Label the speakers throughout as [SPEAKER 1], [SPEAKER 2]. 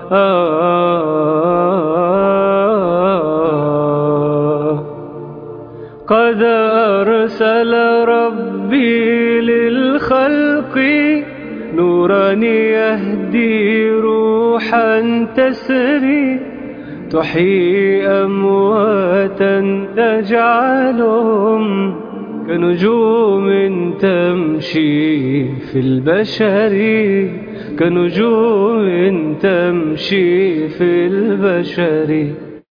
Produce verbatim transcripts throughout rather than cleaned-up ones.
[SPEAKER 1] آه قد أرسل ربي للخلق نورا يهدي روحا تسري تحيي أمواتا تجعلهم كنجوم تمشي في البشر كنجوم تمشي في البشر.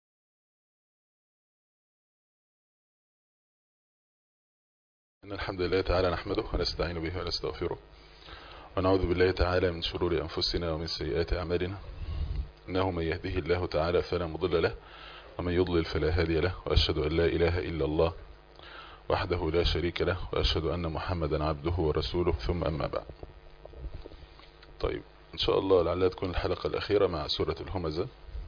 [SPEAKER 2] إن الحمد لله تعالى نحمده ونستعين به ونستغفره ونعوذ بالله تعالى من شرور أنفسنا ومن سيئات أعمالنا، إنه من يهده الله تعالى فلا مضل له ومن يضلل فلا هادي له، وأشهد أن لا إله إلا الله وحده لا شريك له، وأشهد أن محمدا عبده ورسوله، ثم أما بعد. طيب إن شاء الله لعلها تكون الحلقة الأخيرة مع سورة الهمزة،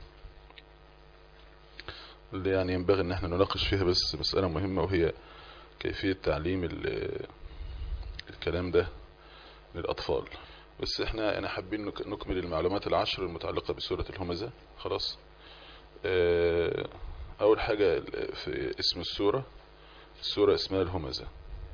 [SPEAKER 2] اللي يعني ينبغي أن احنا نناقش فيها بس مسألة مهمة، وهي كيفية تعليم الكلام ده للأطفال. بس احنا انا حابين نكمل المعلومات العشر المتعلقة بسورة الهمزة. خلاص. اه اول حاجة في اسم السورة، السورة اسمها الهمزة.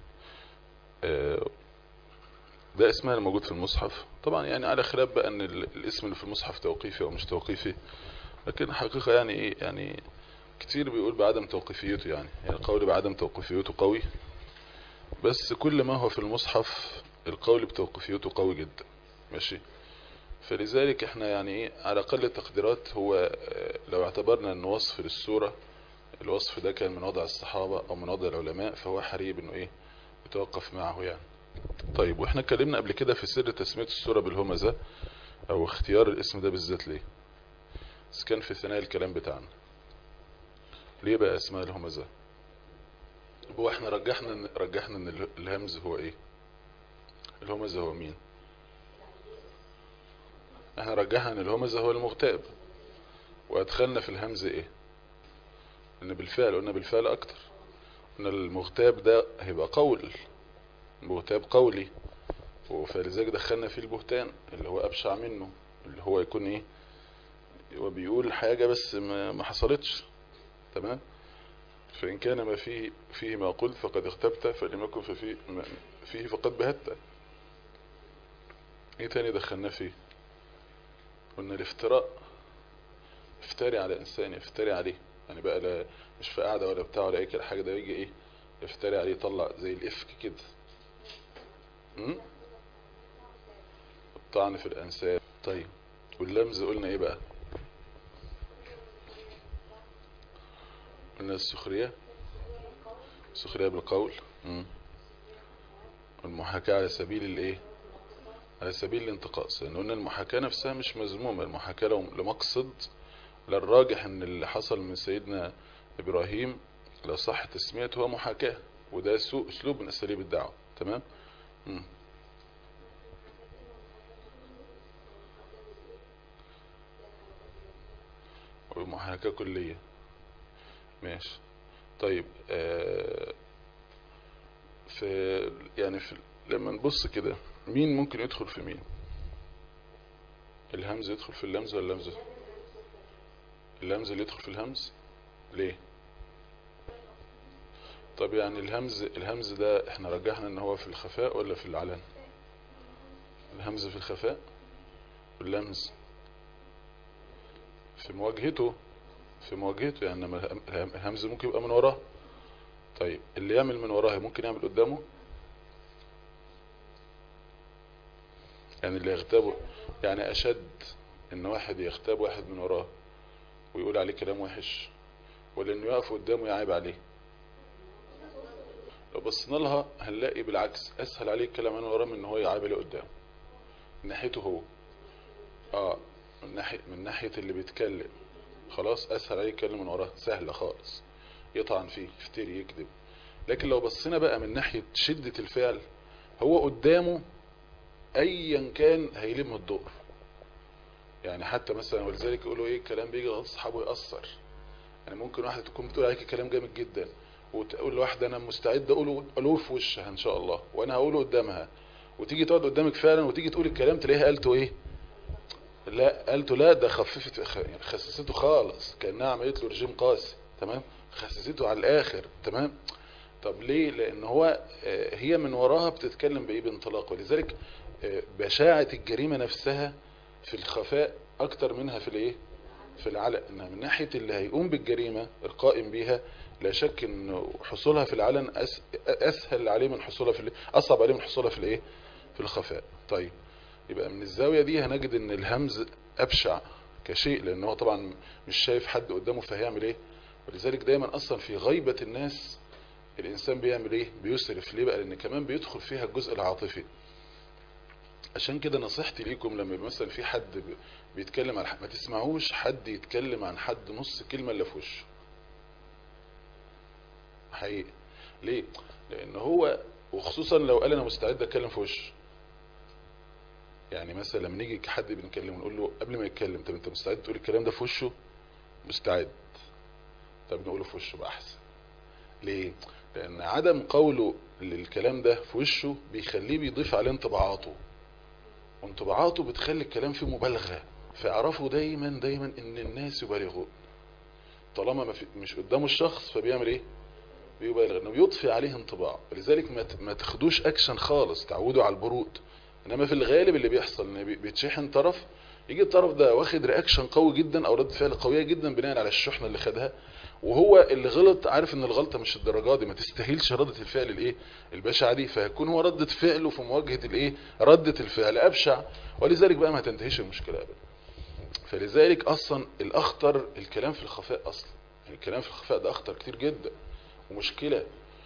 [SPEAKER 2] اه ده اسمها الموجود في المصحف، طبعا يعني على خلاف بقى ان الاسم اللي في المصحف توقيفي او مش توقيفي، لكن حقيقة يعني ايه، يعني كتير بيقول بعدم توقيفيته، يعني يعني القول بعدم توقيفيته قوي، بس كل ما هو في المصحف القول بتوقيفيته قوي جدا. ماشي. فلذلك احنا يعني ايه على اقل التقديرات، هو لو اعتبرنا ان وصف للسورة الوصف ده كان من وضع الصحابة او من وضع العلماء، فهو حريب انه ايه يتوقف معه يعني. طيب واحنا اتكلمنا قبل كده في سر تسمية السورة بالهمزة او اختيار الاسم ده بالذات ليه، بس كان في ثنايا الكلام بتاعنا. ليه بقى اسمها الهمزة؟ هو احنا رجحنا رجحنا ان الهمز هو ايه؟ الهمزة هو مين؟ احنا رجحنا ان الهمزة هو المغتاب، وادخلنا في الهمز ايه؟ ان بالفعل قلنا بالفعل اكتر ان المغتاب ده هيبقى قول، مغتاب قولي، فلذلك دخلنا فيه البهتان اللي هو ابشع منه، اللي هو يكون ايه، هو بيقول حاجة بس ما, ما حصلتش. تمام. فإن كان ما فيه فيه ما قلت فقد اغتبت، فلم يكن فيه فيه فقد بهت. ايه تاني دخلنا فيه؟ قلنا الافتراء، افتري على انسان، افتري عليه، يعني بقى لا مش في قاعدة ولا بتاع ولا اي كده حاجة، ده يجي ايه افتري عليه، يطلع زي الافك كده. امم الطعن في الانساب. طيب واللمز قلنا ايه بقى؟ قلنا السخرية، السخرية بالقول. امم المحاكاة على سبيل الايه، على سبيل الانتقاص، لان قلنا المحاكاة نفسها مش مذمومة، المحاكاة لمقصد، للراجح ان اللي حصل من سيدنا ابراهيم لو صح تسميته هو محاكاة، وده سوء اسلوب من اساليب الدعوة. تمام. مم. ومحاكاة كلية. ماشي. طيب آه في يعني في لما نبص كده، مين ممكن يدخل في مين؟ الهمز يدخل في اللمز ولا اللمز؟ اللمز اللي يدخل في الهمز. ليه؟ طب يعني الهمز الهمز ده احنا رجحنا ان هو في الخفاء ولا في العلن؟ الهمز في الخفاء، واللمز في مواجهته، في مواجهته يعني. لما الهمز ممكن يبقى من وراه. طيب اللي يعمل من وراه ممكن يعمل قدامه، يعني اللي يغتابه، يعني اشد ان واحد يغتاب واحد من وراه ويقول عليه كلام وحش، ولا انه يقف قدامه يعيب عليه؟ لو بصينا لها هنلاقي بالعكس اسهل عليه الكلام من وراه من ان هو يعيب عليه قدامه، من ناحيته هو. اه من ناحيه من ناحيه اللي بيتكلم، خلاص اسهل عليه يتكلم من وراه، سهله خالص، يطعن فيه، يفتري، يكذب. لكن لو بصينا بقى من ناحيه شده الفعل، هو قدامه ايا كان هيلم الدور. يعني حتى مثلا ولذلك يقولوا ايه، الكلام بيجي غلط اصحابه يأثر. يعني ممكن واحده تكون بتقول عليك كلام جامد جدا، وتقول لواحده انا مستعد اقوله الوه في وشها ان شاء الله، وانا هقوله قدامها، وتيجي تقعد قدامك فعلا وتيجي تقول الكلام تلاقيها قالته ايه، لا قالته لا ده خففت خ- يعني خسسته خالص كأنها عملت له رجيم قاسي. تمام. خسسته على الاخر. تمام. طب ليه؟ لان هو آه، هي من وراها بتتكلم بايه؟ بانطلاق. ولذلك آه، بشاعة الجريمة نفسها في الخفاء اكتر منها في الايه؟ في العلن. انها من ناحية اللي هيقوم بالجريمة القائم بيها، لا شك ان حصولها في العلن أس اسهل عليه من حصولها في الايه، اصعب عليه من حصولها في الايه؟ في الخفاء. طيب، يبقى من الزاوية دي هنجد ان الهمز ابشع كشيء، لان هو طبعا مش شايف حد قدامه فهيعمل ايه. ولذلك دايما اصلا في غيبة الناس الانسان بيعمل ايه؟ بيسرف. ليه بقى؟ لان كمان بيدخل فيها الجزء العاطفي. عشان كده نصيحتي ليكم لما يبقى مثلا في حد ب- بيتكلم على حد، ما تسمعوش حد يتكلم عن حد نص كلمة الا في وشه. حقيقي. ليه؟ لان هو، وخصوصا لو قال انا مستعد اتكلم في وشه. يعني مثلا لما نيجي حد بنكلمه نقول له قبل ما يتكلم، طب انت مستعد تقول الكلام ده في وشه؟ مستعد. طب نقوله في وشه بقى احسن. ليه؟ لان عدم قوله للكلام ده في وشه بيخليه بيضيف عليه انطباعاته، وانطباعاته بتخلي الكلام فيه مبالغة. فاعرفوا دايما دايما ان الناس يبالغون. طالما ما في مش قدامه الشخص فبيعمل ايه؟ بيبالغ، انه بيضفي عليه انطباع. ولذلك ما ت- ما تاخدوش اكشن خالص، تعودوا على البرود. انما في الغالب اللي بيحصل ان بي- بيتشحن طرف، يجي الطرف ده واخد رياكشن قوي جدا او رد فعل قويه جدا بناء على الشحنه اللي خدها، وهو اللي غلط عارف ان الغلطه مش الدرجه دي، ما تستاهلش رده الفعل الايه؟ البشعه دي. فهيكون هو رده فعله في مواجهه الايه؟ رده الفعل ابشع. ولذلك بقى ما تنتهيش المشكله ابدا. فلذلك اصلا الاخطر الكلام في الخفاء اصلا. يعني الكلام في الخفاء ده اخطر كتير جدا ومشكله.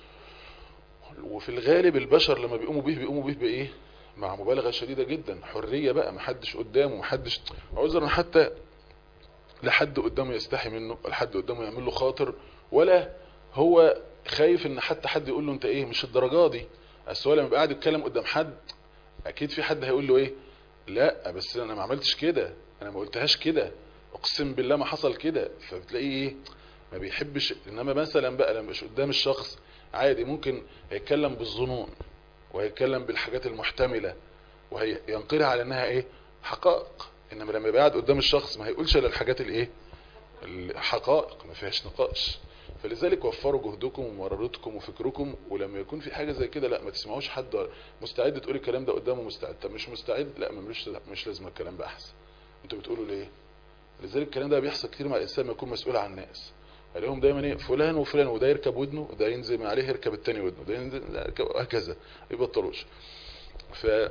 [SPEAKER 2] وفي الغالب البشر لما بيقوموا به بيقوموا به بايه؟ مع مبالغه شديده جدا. حريه بقى، محدش قدامه، محدش عذرا حتى لا حد قدامه يستحي منه، ولا حد قدامه يعمل له خاطر، ولا هو خايف ان حتى حد يقول له انت ايه؟ مش الدرجه دي. اصل هو لما يبقى قاعد يتكلم قدام حد اكيد في حد هيقول له ايه؟ لا بس انا ما عملتش كده، انا ما قلتهاش كده، اقسم بالله ما حصل كده. فبتلاقيه ايه؟ ما بيحبش. انما مثلا بقى لما مش قدام الشخص عادي ممكن هيتكلم بالظنون، وهيتكلم بالحاجات المحتملة، وهينقلها على انها ايه؟ حقائق. انما لما يبقى قاعد قدام الشخص ما هيقولش الا الحاجات الايه؟ الحقائق، ما فيهاش نقاش. فلذلك وفروا جهدكم ومرارتكم وفكركم. ولما يكون في حاجة زي كده لا ما تسمعوش حد مستعد تقول الكلام ده قدامه مستعد. طب مش مستعد، لا ما مش مش لازم الكلام ده احسن. انتوا بتقولوا ليه؟ لذلك الكلام ده بيحصل كتير مع الانسان ما يكون مسؤول عن الناس. عليهم دايما ايه؟ فلان وفلان، وده يركب ودنه وده ينزل من عليه يركب التاني ودنه، ده ينزل لا يركب، هكذا يبطلوش. فمن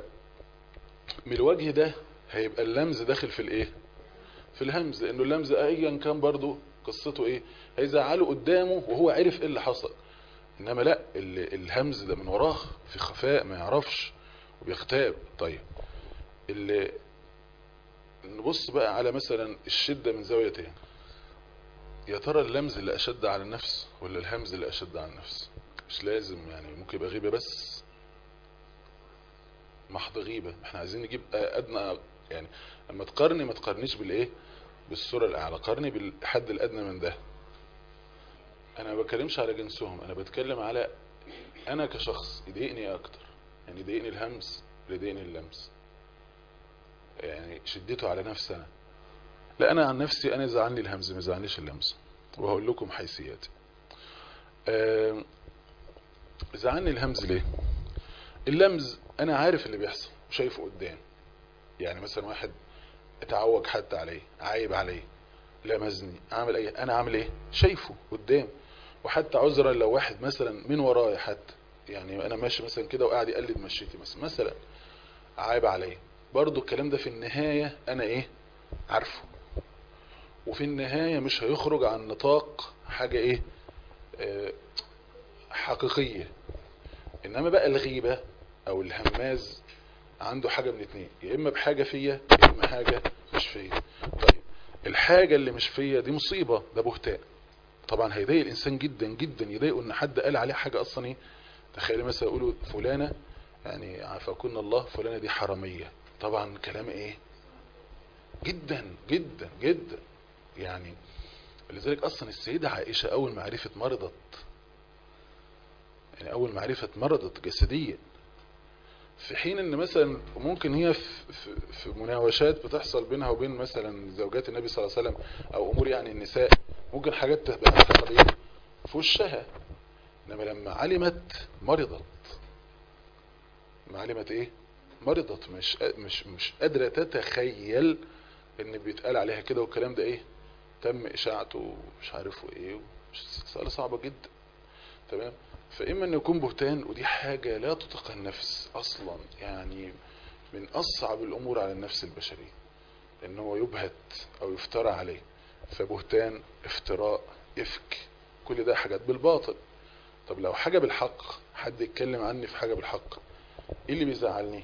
[SPEAKER 2] الوجه ده هيبقى اللمز داخل في الايه؟ في الهمز. لانه اللمز ايا كان برضو قصته ايه؟ هيزعله قدامه وهو عرف ايه اللي حصل. انما لا، ال- الهمز ده من وراه في خفاء ما يعرفش وبيغتاب. طيب، اللي نبص بقى على مثلا الشدة من زاوية تاني. يا ترى اللمز اللي اشد على النفس ولا الهمز اللي اشد على النفس؟ مش لازم يعني، ممكن يبقى غيبة بس محض غيبة. احنا عايزين نجيب ادنى يعني. اما تقارني ما تقارنيش بالايه؟ بالصورة الاعلى، قارني بالحد الادنى من ده. انا ما بتكلمش على جنسهم، انا بتكلم على انا كشخص يضايقني اكتر. يعني يضايقني الهمز ولا يضايقني اللمس؟ يعني شديته على نفسي انا. لا انا عن نفسي انا زعلني الهمز ما زعلنيش اللمس. وهقول لكم حيثياتي. آه، زعلني الهمز ليه؟ اللمز انا عارف اللي بيحصل وشايفه قدام. يعني مثلا واحد اتعوج حتى عليه، عايب عليه، لمزني، عامل ايه، انا عامل ايه؟ شايفه قدام. وحتى عذرا لو واحد مثلا من ورايا حتى، يعني انا ماشي مثلا كده وقاعد يقلد مشيتي مثلا مثلا عايب عليه، برضو الكلام ده في النهاية انا ايه؟ عارفه. وفي النهاية مش هيخرج عن نطاق حاجة ايه؟ آه، حقيقية. انما بقى الغيبة او الهماز عنده حاجة من اتنين، يا اما بحاجة فيا يا اما حاجة مش فيا. طيب، الحاجة اللي مش فيا دي مصيبة، ده بهتان. طبعا هيضايق الانسان جدا جدا، يضايقه ان حد قال عليه حاجة اصلا ايه؟ تخيل مثلا يقولوا فلانة، يعني عافاكن الله، فلانة دي حرامية. طبعا كلام ايه؟ جدا جدا جدا يعني. لذلك اصلا السيدة عائشة اول ما عرفت مرضت، يعني اول ما عرفت مرضت جسديا، في حين ان مثلا ممكن هي في, في, في مناوشات بتحصل بينها وبين مثلا زوجات النبي صلى الله عليه وسلم او امور يعني النساء، ممكن حاجات تبقى تحصل ايه في وشها، انما لما علمت مرضت، لما علمت ايه مرضت، مش مش مش قادره تتخيل ان بيتقال عليها كده، والكلام ده ايه تم اشاعته ومش عارف ايه، مسألة صعبة جدا. تمام. فاما ان يكون بهتان، ودي حاجة لا تطيق النفس اصلا، يعني من اصعب الامور على النفس البشرية ان هو يبهت او يفترى عليه. فبهتان، افتراء، افك، كل ده حاجات بالباطل. طب لو حاجة بالحق، حد يتكلم عني في حاجة بالحق، ايه اللي بيزعلني؟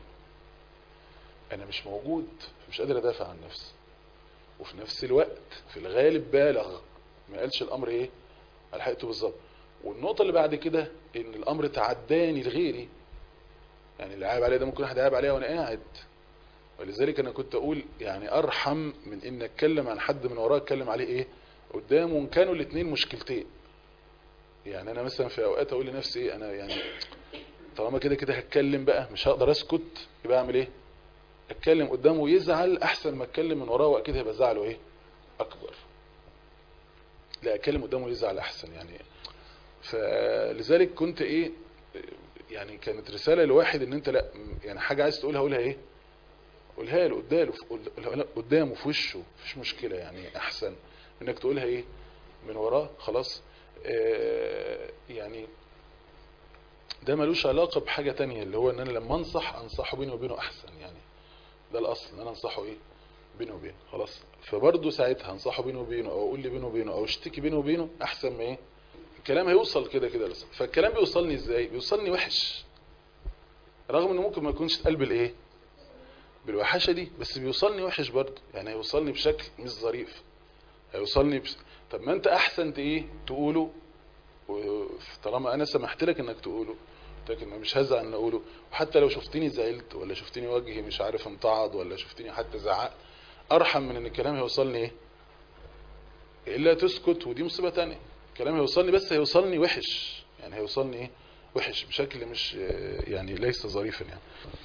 [SPEAKER 2] انا مش موجود، مش قادر ادافع عن نفسي، وفي نفس الوقت في الغالب بالغ، ما قالش الامر ايه على حقيقته بالظبط. والنقطة اللي بعد كده ان الامر تعداني لغيري، يعني اللي عيب عليه ده ممكن واحد عيب عليها وانا قاعد. ولذلك انا كنت اقول يعني ارحم من ان اتكلم عن حد من وراه اتكلم عليه ايه قدامه، وان كانوا الاثنين مشكلتين. يعني انا مثلا في اوقات اقول لنفسي ايه، انا يعني طالما كده كده هتكلم بقى، مش هقدر اسكت، يبقى اعمل ايه؟ اتكلم قدامه ويزعل احسن ما اتكلم من وراه، واكيد هيبقى زعله ايه اكبر. لا، اتكلم قدامه يزعل احسن يعني. فلذلك كنت ايه، يعني كانت رسالة لواحد ان انت لا، يعني حاجة عايز تقولها قولها ايه، قولها له قدامه، قدامه في وشه، مفيش مشكلة يعني، احسن انك تقولها ايه من وراه. خلاص. آه يعني ده ملوش علاقة بحاجة تانية، اللي هو ان انا لما انصح انصحه بيني وبينه احسن، يعني ده الاصل ان انا انصحه ايه بينه وبينه. خلاص. فبرضه ساعتها انصحه بينه وبينه، او اقول لي بينه وبينه، او اشتكي بينه وبينه، احسن ما ايه الكلام هيوصل كده كده لسه. فالكلام بيوصلني ازاي؟ بيوصلني وحش، رغم انه ممكن ما يكونش اتقال بالايه بالوحشه دي، بس بيوصلني وحش برضه، يعني هيوصلني بشكل مش ظريف، هيوصلني بس... طب ما انت احسن ايه تقوله، طالما انا سمحت لك انك تقوله، لكن مش هزعل ان اقوله. وحتى لو شفتني زعلت، ولا شفتني وجهي مش عارف امتعض، ولا شفتني حتى زعقت، ارحم من ان الكلام هيوصلني ايه الا تسكت، ودي مصيبه تانية. الكلام هيوصلني، بس هيوصلني وحش، يعني هيوصلني ايه وحش بشكل مش يعني ليس ظريفا. يعني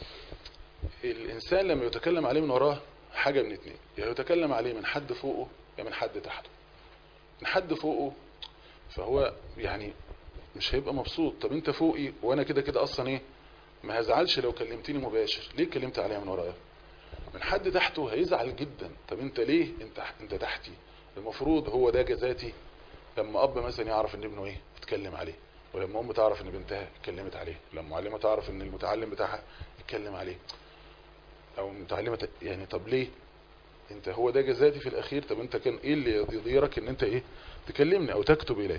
[SPEAKER 2] الانسان لما يتكلم عليه من وراه حاجة من اتنين، يا يتكلم عليه من حد فوقه، يا من حد تحته. من حد فوقه فهو يعني مش هيبقى مبسوط. طب انت فوقي وانا كده كده اصلا ايه ما هزعلش لو كلمتني مباشر، ليه كلمت عليها من ورايا؟ من حد تحته هيزعل جدا. طب انت ليه انت انت تحتي؟ المفروض هو ده جزاتي لما اب مثلا يعرف ان ابنه ايه اتكلم عليه، ولما ام تعرف ان بنتها اتكلمت عليه، ولما معلمه تعرف ان المتعلم بتاعها اتكلم عليه، او متعلمه. يعني طب ليه انت هو ده جزاتي في الاخير؟ طب انت كان ايه اللي يضيرك ان انت ايه تكلمني او تكتب الي؟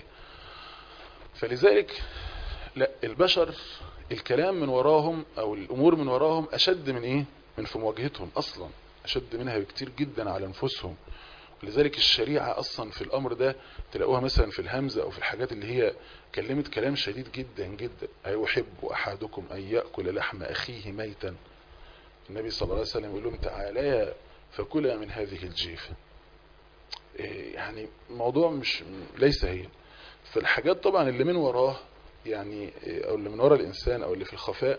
[SPEAKER 2] فلذلك لا، البشر الكلام من وراهم او الامور من وراهم اشد من ايه من في مواجهتهم، اصلا اشد منها بكتير جدا على انفسهم. لذلك الشريعة اصلا في الامر ده تلاقوها مثلا في الهمزة او في الحاجات اللي هي كلمت كلام شديد جدا جدا. ايحب احدكم ان يأكل لحم اخيه ميتا، النبي صلى الله عليه وسلم يقول لهم تعالى فكلا من هذه الجيفة. يعني موضوع مش ليس هي. فالحاجات طبعا اللي من وراه يعني، او اللي من ورا الانسان او اللي في الخفاء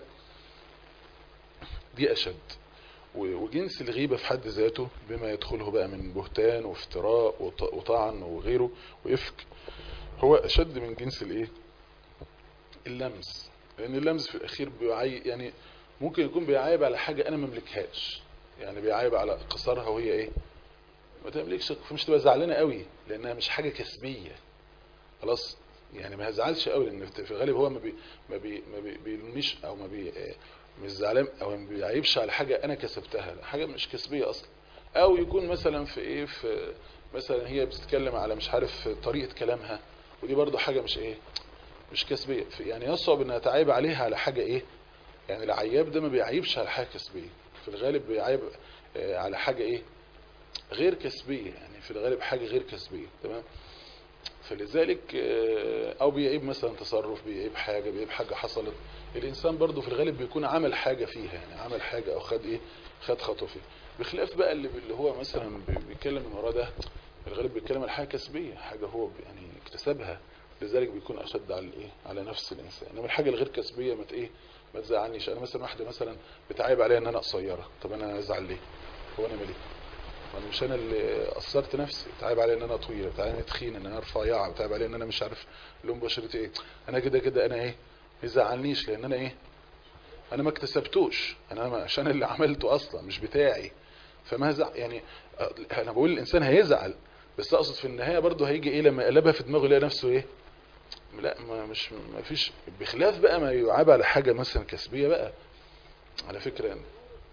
[SPEAKER 2] دي اشد. وجنس الغيبة في حد ذاته بما يدخله بقى من بهتان وافتراء وطعن وغيره وافك، هو اشد من جنس الايه اللمس. لان اللمس في الاخير بيعي يعني ممكن يكون بيعايب على حاجة انا مملكهاش، يعني بيعايب على قصرها وهي ايه ما تملكش، فمش تبقى زعلانة قوي لانها مش حاجة كسبية. خلاص. يعني ما هزعلش قوي لان في الغالب هو ما بي ما بي ما بي بيلومنيش، او ما بي مش زعلان او ما بيعيبش على حاجة انا كسبتها، حاجة مش كسبية اصلا. او يكون مثلا في ايه في مثلا هي بتتكلم على مش عارف طريقة كلامها، ودي برضو حاجة مش ايه مش كسبية. يعني يصعب انها تعيب عليها على حاجة ايه، يعني العياب ده ما بيعيبش على حاجة كسبية، في الغالب بيعيب على حاجة ايه غير كسبية، يعني في الغالب حاجة غير كسبية. تمام. فلذلك او بيعيب مثلا تصرف، بيعيب حاجة، بيعيب حاجة حصلت. الانسان برضو في الغالب بيكون عمل حاجة فيها، يعني عمل حاجة او خد ايه خد خطوة فيها، بخلاف بقى اللي اللي هو مثلا بيتكلم من وراه ده في الغالب بيتكلم على حاجة كسبية، حاجة هو يعني اكتسبها، لذلك بيكون اشد على الايه على نفس الانسان. انما الحاجة الغير كسبية ما ايه ما تزعلنيش. انا مثلا واحده مثلا بتعيب عليا ان انا قصيره، طب انا ازعل ليه؟ هو انا مالي؟ وانا مش انا اللي قصرت نفسي. بتعيب عليا ان انا طويله، بتعيب عليا ان انا تخينه، ان انا رفيعه، بتعيب عليا ان انا مش عارف لون بشرتي ايه. انا كده كده انا ايه؟ ما يزعلنيش، لان انا ايه؟ انا ما اكتسبتوش، انا ما عشان اللي عملته اصلا مش بتاعي. فما زع يعني انا بقول الانسان هيزعل، بس اقصد في النهايه برضه هيجي ايه لما يقلبها في دماغه يلاقي نفسه ايه؟ لا ما مش ما فيش، بخلاف بقى ما يعاب على حاجه مثلا كسبيه بقى. على فكره يعني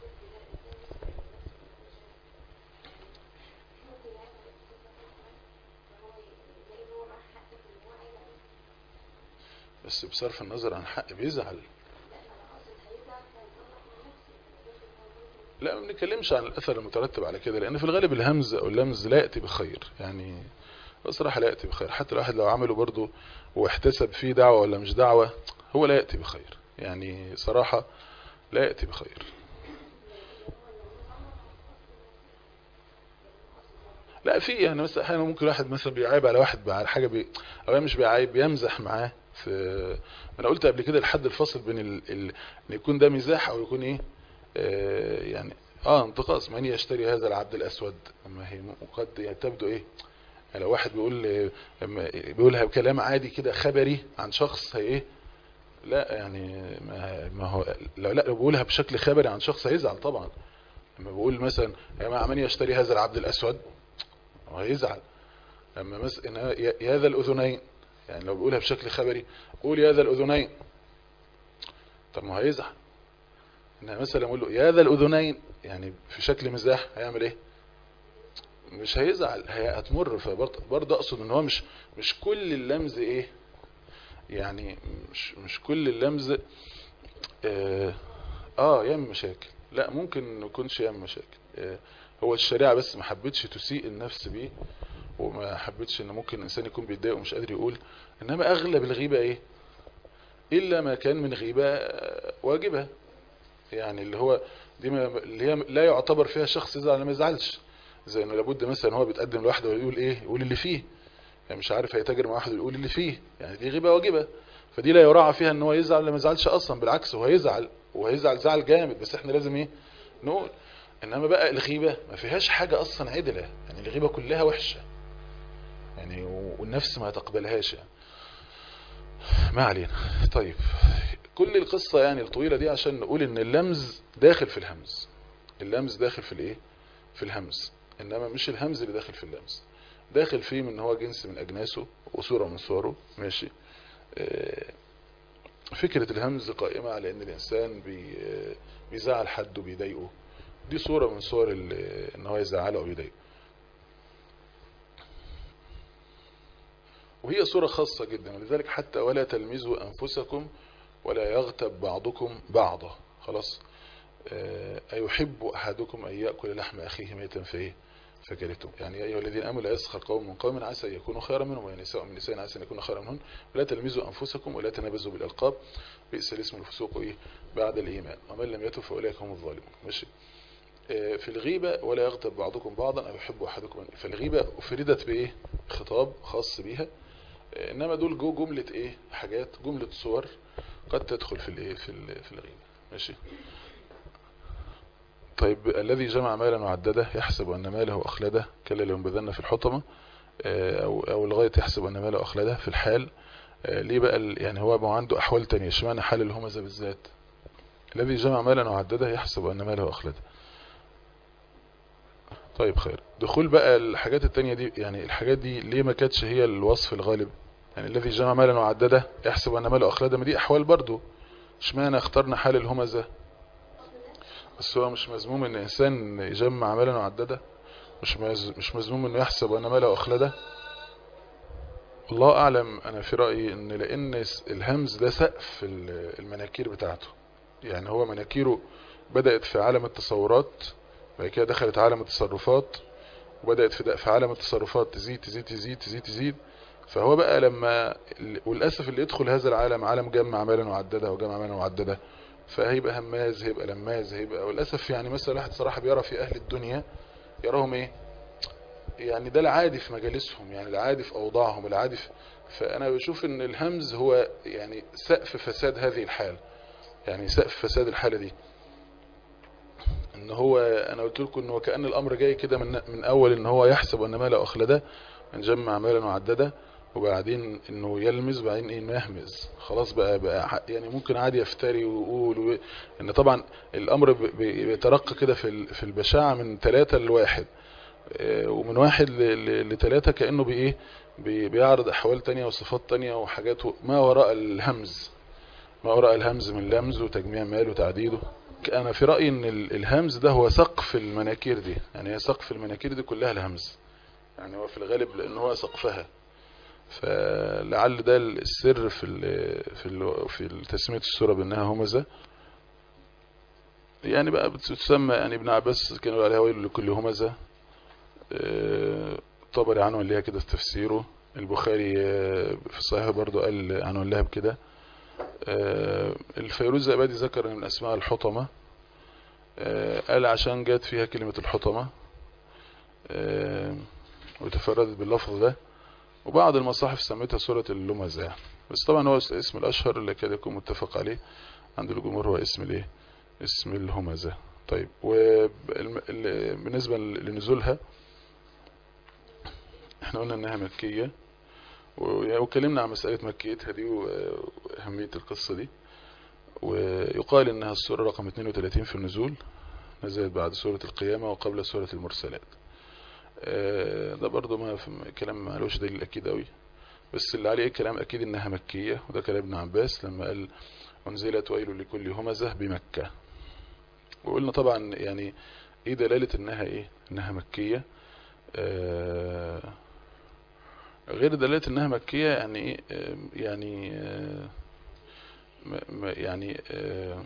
[SPEAKER 2] بس بصرف النظر عن حق بيزعل. لا ما بنتكلمش عن الاثر المترتب على كده، لان في الغالب الهمز او اللمز لا ياتي بخير يعني. بصراحه لا ياتي بخير، حتى الواحد لو عمله برضه واحتسب فيه دعوه ولا مش دعوه، هو لا ياتي بخير يعني صراحه، لا ياتي بخير. لا في يعني مثلا احيانا ممكن واحد مثلا بيعيب على واحد على حاجه بي... او مش بيعيب، بيمزح معاه في. انا قلت قبل كده الحد الفاصل بين ال... ال... ان يكون ده مزاح او يكون ايه، آه يعني اه انتقاص. من يشتري هذا العبد الاسود، اما هي قد يعني تبدو ايه يعني. لو واحد بيقول لما بيقولها بكلام عادي كده خبري عن شخص، هي ايه؟ لا يعني ما, ما هو لو لا لو بيقولها بشكل خبري عن شخص هيزعل طبعا. لما بقول مثلا يا جماعه من يشتري هذا العبد الاسود، هو هيزعل. لما مثلا يا ذا الاذنين، يعني لو بيقولها بشكل خبري، قول يا ذا الاذنين، طب ما هيزعل. انها مثلا اقول له يا ذا الاذنين يعني في شكل مزاح، هيعمل ايه؟ مش هيزعل، هي هتمر. فبرضه اقصد ان هو مش مش كل اللمز ايه يعني، مش مش كل اللمز اه, آه يعمل مشاكل. لا ممكن ما يكونش يعمل مشاكل. آه هو الشريعه بس ما حبتش تسيء النفس بيه، وما حبتش ان ممكن الانسان يكون بيتضايق ومش قادر يقول. انما اغلب الغيبه ايه؟ الا ما كان من غيبه واجبه، يعني اللي هو دي ما اللي هي لا يعتبر فيها شخص يزعل ما يزعلش. زي انه لابد مثلا هو بيتقدم لواحده ويقول ايه؟ يقول اللي فيه. يعني مش عارف هيتاجر مع واحد ويقول اللي فيه، يعني دي غيبه واجبه. فدي لا يراعى فيها ان هو يزعل ولا ما يزعلش اصلا، بالعكس هو هيزعل وهيزعل زعل جامد، بس احنا لازم ايه؟ نقول. انما بقى الغيبه ما فيهاش حاجه اصلا عدله، يعني الغيبه كلها وحشه يعني، والنفس ما تقبلهاش يعني. ما علينا. طيب كل القصة يعني الطويلة دي عشان نقول ان اللمز داخل في الهمز. اللمز داخل في الايه؟ في الهمز. انما مش الهمز اللي داخل في اللمز، داخل فيه من هو جنس من اجناسه وصورة من صوره. ماشي. آه فكرة الهمز قائمة على ان الانسان بي بيزعل حد وبيضايقه، دي صورة من صور ان هو يزعله او يضايقه، وهي صورة خاصة جدا. ولذلك حتى ولا تلمزوا انفسكم ولا يغتب بعضكم بعضا. خلاص. أيحب أحدكم أن يأكل لحم أخيه ميتا فإيه؟ فكرهتم. يعني يا أيها الذين آمنوا لا يسخر قوم من قوم عسى أن يكونوا خيرا منهم ولا نساء من نساء عسى أن يكونوا خيرا منهن ولا تلمزوا أنفسكم ولا تنابزوا بالألقاب بئس الاسم الفسوق إيه؟ بعد الإيمان ومن لم يتب فأولئك هم الظالمون. ماشي. في الغيبة ولا يغتب بعضكم بعضا أو يحب أحدكم. فالغيبة أفردت بإيه؟ خطاب خاص بيها. إنما دول جو جملة إيه؟ حاجات، جملة صور قد تدخل في الإيه؟ في في الغيبة. ماشي. طيب الذي جمع مالا وعدده يحسب أن ماله أخلده كلا لينبذن في الحطمة، أو, أو لغاية يحسب أن ماله أخلده في الحال. ليه بقى يعني هو ما عنده أحوال تانية، اشمعنى حال الهمزة بالذات؟ الذي جمع مالا وعدده يحسب أن ماله أخلده. طيب خير. دخول بقى الحاجات التانية دي، يعني الحاجات دي ليه ما كانتش هي الوصف الغالب؟ يعني الذي جمع مالا وعدده يحسب أن ماله أخلده، ما دي أحوال برضو، اشمعنى اخترنا حال الهمزة؟ بس هو مش مذموم ان انسان يجمع مالا وعدده، مش مش مذموم انه يحسب ان ماله اخلده. الله اعلم. انا في رايي ان لان الهمز ده سقف المناكير بتاعته، يعني هو مناكيره بدات في عالم التصورات، بعد كده دخلت عالم التصرفات، وبدات في في عالم التصرفات تزيد تزيد تزيد تزيد تزيد. فهو بقى لما، وللاسف اللي يدخل هذا العالم عالم جمع مالا وعدده وجمع مالا وعدده، فهيبقى هماز، هيبقى لماز، هيبقى وللاسف يعني مثلا واحد صراحه بيرى في اهل الدنيا، يراهم ايه يعني؟ ده العادي في مجالسهم، يعني العادي في اوضاعهم، العادي في. فانا بشوف ان الهمز هو يعني سقف فساد هذه الحال. يعني سقف فساد الحالة دي ان هو انا قلت لكم ان هو كأن الامر جاي كده من من اول ان هو يحسب ان ماله اخلده ان جمع مالا وعدده، وبعدين انه يلمز، بعدين ايه انه يهمز. خلاص بقى بقى يعني ممكن عادي يفتري ويقول و... ان طبعا الامر بيترقى كده في في البشاعة من ثلاثة لواحد، ومن واحد لثلاثة كأنه بايه بيعرض احوال تانية وصفات تانية وحاجات ما وراء الهمز، ما وراء الهمز من لمز وتجميع مال وتعديده. انا في رأيي ان الهمز ده هو سقف المناكير دي، يعني هي سقف المناكير دي كلها الهمز، يعني هو في الغالب لان هو سقفها. فلعل ده السر في ال في ال في تسمية السورة بانها همزة. يعني بقى بتسمى، يعني ابن عباس كانوا عليها ويل لكل همزة، طبري عنه اللي هي كده في تفسيره، البخاري في الصحيح برضو قال عنه اللي بكده. الفيروز الزبادي ذكر من اسماء الحطمة، قال عشان جات فيها كلمة الحطمة وتفردت باللفظ ده، وبعض المصاحف سميتها سورة اللمزة. بس طبعا هو اسم الاشهر اللي كان يكون متفق عليه عند الجمهور هو اسم الايه، اسم الهمزة. طيب وبالنسبة لنزولها احنا قلنا انها مكية، وكلمنا عن مسألة مكيتها دي واهمية القصة دي. ويقال انها السورة رقم اثنين وثلاثين في النزول، نزلت بعد سورة القيامة وقبل سورة المرسلات. ده برضو ما في كلام معلوش دليل اكيد اوي، بس اللي عليه كلام اكيد انها مكية، وده كلام ابن عباس لما قال انزلت ويل لكل همزة بمكة. وقلنا طبعا يعني ايه دلالة انها ايه انها مكية، آه غير دلالة انها مكية يعني ايه آه يعني آه يعني آه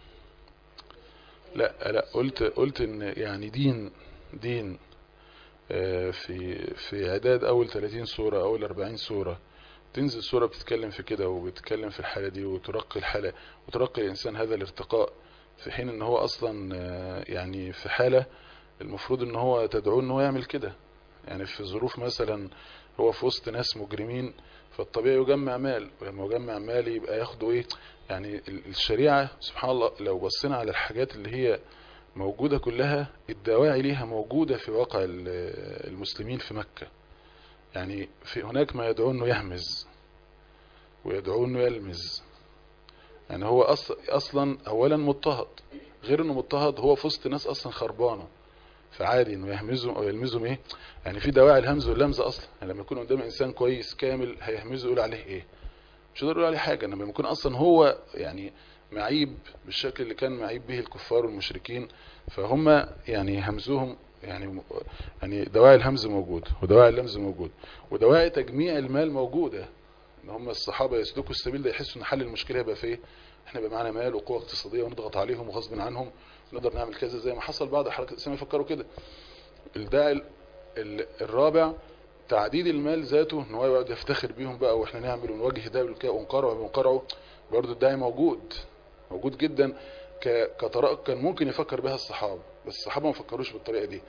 [SPEAKER 2] لا لا قلت قلت ان يعني دين دين آه في في اعداد اول ثلاثين سورة اول أربعين سورة تنزل سورة بتتكلم في كده وبتتكلم في الحالة دي وترقي الحالة وترقي الانسان هذا الارتقاء، في حين ان هو اصلا آه يعني في حالة المفروض ان هو تدعوه ان هو يعمل كده. يعني في ظروف مثلا هو في وسط ناس مجرمين، فالطبيعي يجمع مال، ولما يجمع مال يبقى ياخده ايه. يعني الشريعة سبحان الله لو بصينا على الحاجات اللي هي موجودة كلها الدواعي ليها موجودة في واقع المسلمين في مكة. يعني في هناك ما يدعو انه يهمز ويدعو انه يلمز. يعني هو اصلا اولا مضطهد، غير انه مضطهد هو في وسط ناس اصلا خربانه، فعادي انه يهمزهم او يلمزهم ايه. يعني في دواعي الهمز واللمز اصلا، يعني لما يكون قدام انسان كويس كامل هيهمزه يقول عليه ايه؟ مش هيقدر يقول عليه حاجه. لما يكون اصلا هو يعني معيب بالشكل اللي كان معيب به الكفار والمشركين، فهم يعني همزوهم يعني يعني دواعي الهمز موجود ودواعي اللمز موجود ودواعي تجميع المال موجوده، ان هم الصحابه يسلكوا السبيل ده يحسوا ان حل المشكله هيبقى فيه احنا يبقى معانا مال وقوه اقتصاديه ونضغط عليهم وغصب عنهم نقدر نعمل كذا، زي ما حصل بعض حركات الاسلام يفكروا كده. الداعي الرابع تعديد المال ذاته، ان هو يقعد يفتخر بيهم بقى واحنا نعمل ونواجه ده ونقرع ونقرعه. برضه الداعي موجود موجود جدا كطرق كان ممكن يفكر بها الصحابه، بس الصحابه ما فكروش بالطريقه دي،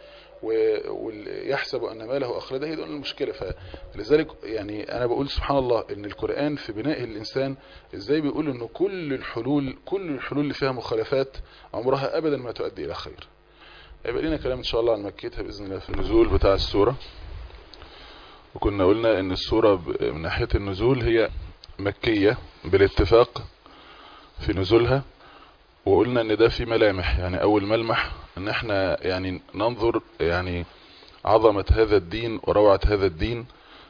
[SPEAKER 2] ويحسب ان ماله اخلده. هي دي المشكله. فلذلك يعني انا بقول سبحان الله ان القرآن في بناء الانسان ازاي بيقول انه كل الحلول كل الحلول اللي فيها مخالفات عمرها ابدا ما تؤدي الى خير. يبقى لنا كلام ان شاء الله عن مكيتها باذن الله في النزول بتاع السوره. وكنا قلنا ان السوره من ناحيه النزول هي مكيه بالاتفاق في نزولها، وقلنا ان ده في ملامح. يعني اول ملمح ان احنا يعني ننظر يعني عظمة هذا الدين وروعة هذا الدين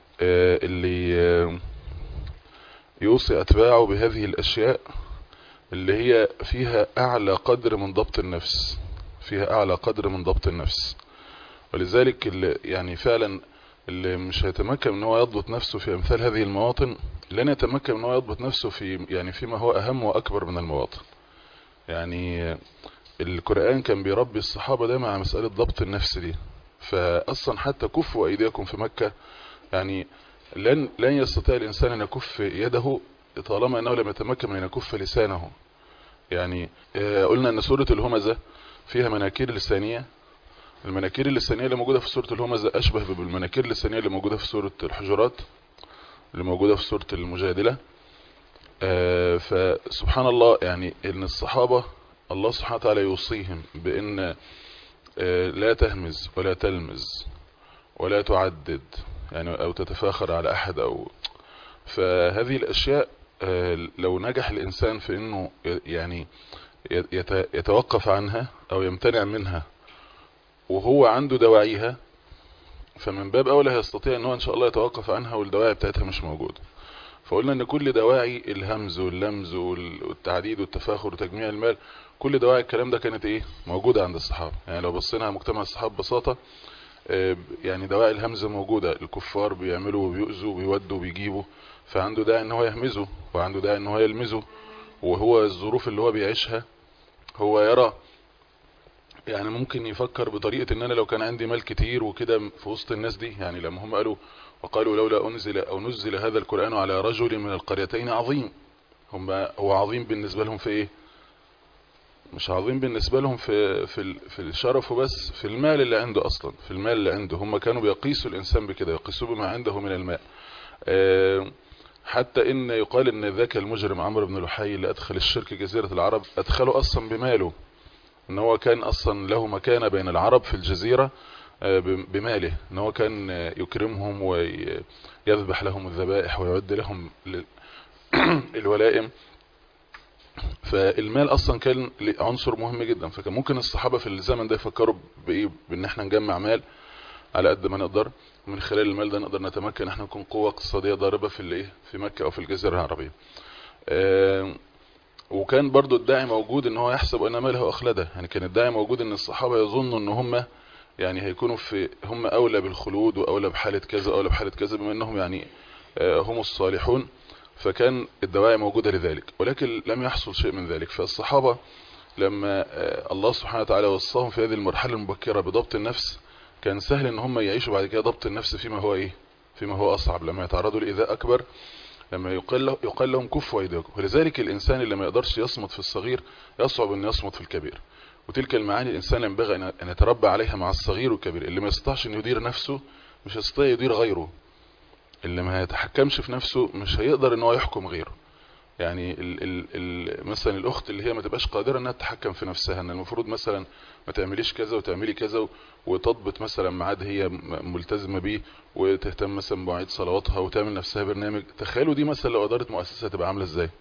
[SPEAKER 2] اللي يوصي اتباعه بهذه الاشياء اللي هي فيها اعلى قدر من ضبط النفس، فيها اعلى قدر من ضبط النفس. ولذلك اللي يعني فعلا اللي مش هيتمكن ان هو يضبط نفسه في امثال هذه المواطن لن يتمكن ان هو يضبط نفسه في يعني فيما هو اهم واكبر من المواطن. يعني القرآن كان بيربي الصحابة ده مع مسألة ضبط النفس دي. فأصلا حتى كفوا أيديكم في مكة، يعني لن, لن يستطيع الإنسان أن يكف يده طالما أنه لم يتمكن من أن يكف لسانه. يعني قلنا أن سورة الهمزة فيها مناكير لسانية. المناكير اللسانية اللي موجودة في سورة الهمزة أشبه بالمناكير اللسانية اللي موجودة في سورة الحجرات، اللي موجودة في سورة المجادلة. آه فسبحان الله يعني ان الصحابة الله سبحانه وتعالى يوصيهم بان آه لا تهمز ولا تلمز ولا تعدد يعني او تتفاخر على احد او فهذه الاشياء آه لو نجح الانسان في انه يعني يتوقف عنها او يمتنع منها وهو عنده دواعيها، فمن باب اولى يستطيع ان هو ان شاء الله يتوقف عنها والدواعي بتاعتها مش موجودة. فقلنا ان كل دواعي الهمز واللمز والتعديد والتفاخر وتجميع المال، كل دواعي الكلام ده كانت ايه موجودة عند الصحابة. يعني لو بصينا على مجتمع الصحابة ببساطة، يعني دواعي الهمز موجودة، الكفار بيعملوا وبيؤذوا وبيودوا وبيجيبوا، فعنده داعي ان هو يهمزه وعنده داعي ان هو يلمزه، وهو الظروف اللي هو بيعيشها هو يرى يعني ممكن يفكر بطريقة ان انا لو كان عندي مال كتير وكده في وسط الناس دي، يعني لما هم قالوا وقالوا لولا انزل او نزل هذا القرآن على رجل من القريتين عظيم، هم هو عظيم بالنسبة لهم في ايه؟ مش عظيم بالنسبة لهم في في في الشرف وبس، في المال اللي عنده اصلا، في المال اللي عنده. هم كانوا بيقيسوا الانسان بكده، يقيسوه بما عنده من المال. حتى ان يقال ان ذاك المجرم عمرو بن لحي اللي ادخل الشرك جزيرة العرب ادخله اصلا بماله، ان هو كان اصلا له مكانة بين العرب في الجزيرة بماله، ان هو كان يكرمهم ويذبح لهم الذبائح ويعد لهم الولائم. فالمال اصلا كان عنصر مهم جدا، فكان ممكن الصحابة في الزمن ده يفكروا بايه، بان احنا نجمع مال على قد ما نقدر، ومن خلال المال ده نقدر نتمكن احنا نكون قوة اقتصادية ضاربة في الايه في مكة او في الجزيرة العربية. آه وكان برضو الداعي موجود ان هو يحسب ان ماله اخلده، يعني كان الداعي موجود ان الصحابة يظنوا ان هم يعني هيكونوا في هم اولى بالخلود واولى بحالة كذا واولى بحالة كذا، بما انهم يعني آه هم الصالحون، فكان الدواعي موجودة لذلك، ولكن لم يحصل شيء من ذلك. فالصحابة لما آه الله سبحانه وتعالى وصاهم في هذه المرحلة المبكرة بضبط النفس، كان سهل ان هم يعيشوا بعد كده ضبط النفس فيما هو ايه فيما هو اصعب، لما يتعرضوا لاذى اكبر، لما يقال له يقال لهم كفوا ايديكم. ولذلك الانسان اللي ما يقدرش يصمت في الصغير يصعب ان يصمت في الكبير، وتلك المعاني الانسان ينبغي ان يتربى عليها مع الصغير والكبير. اللي ما يستطيعش ان يدير نفسه مش هيستطيع يدير غيره، اللي ما يتحكمش في نفسه مش هيقدر ان هو يحكم غيره. يعني ال ال ال مثلا الاخت اللي هي ما تبقاش قادره انها تتحكم في نفسها، ان المفروض مثلا ما تعمليش كذا وتعملي كذا، وتضبط مثلا ميعاد هي ملتزمه بيه، وتهتم مثلا بمواعيد صلواتها وتعمل نفسها برنامج. تخيلوا دي مثلا لو اداره مؤسسه تبقى عامله ازاي؟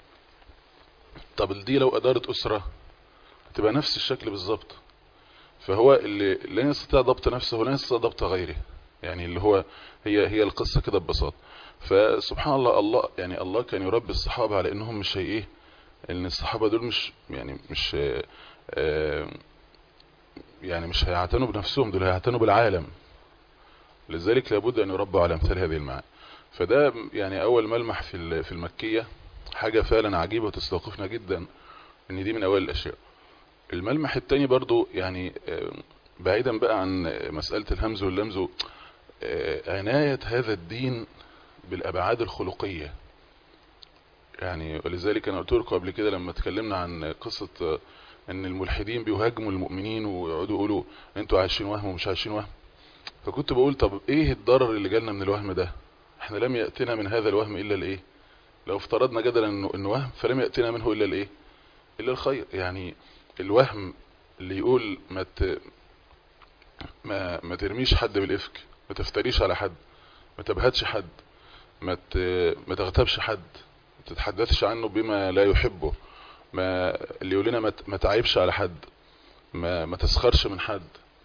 [SPEAKER 2] طب دي لو اداره اسره هتبقى نفس الشكل بالظبط. فهو اللي لا يستطيع ضبط نفسه ولا يستطيع ضبط غيره، يعني اللي هو هي هي القصه كده ببساطه. فسبحان الله الله يعني الله كان يربي الصحابه على انهم مش هي ايه، ان الصحابة دول مش يعني مش آه يعني مش هيعتنوا بنفسهم، دول هيعتنوا بالعالم. لذلك لابد ان يربوا على امثال هذه المعاني. فده يعني اول ملمح في في المكية، حاجة فعلا عجيبة وتستوقفنا جدا ان دي من اوائل الاشياء. الملمح التاني برضو يعني آه بعيدا بقى عن مسألة الهمز واللمز، آه عناية هذا الدين بالابعاد الخلقية. يعني ولذلك انا قلت لكم قبل كده لما اتكلمنا عن قصة ان الملحدين بيهاجموا المؤمنين ويقعدوا يقولوا انتوا عايشين وهم ومش عايشين وهم، فكنت بقول طب ايه الضرر اللي جالنا من الوهم ده؟ احنا لم يأتنا من هذا الوهم الا الايه؟ لو افترضنا جدلا انه انه وهم، فلم يأتنا منه الا الايه؟ الا الخير. يعني الوهم اللي يقول ما ت... ما ما ترميش حد بالافك، ما تفتريش على حد، ما تبهتش حد، ما ت... ما تغتابش حد، ما تتحدثش عنه بما لا يحبه، ما اللي يقول لنا ما تعيبش على حد، ما ما تسخرش من حد.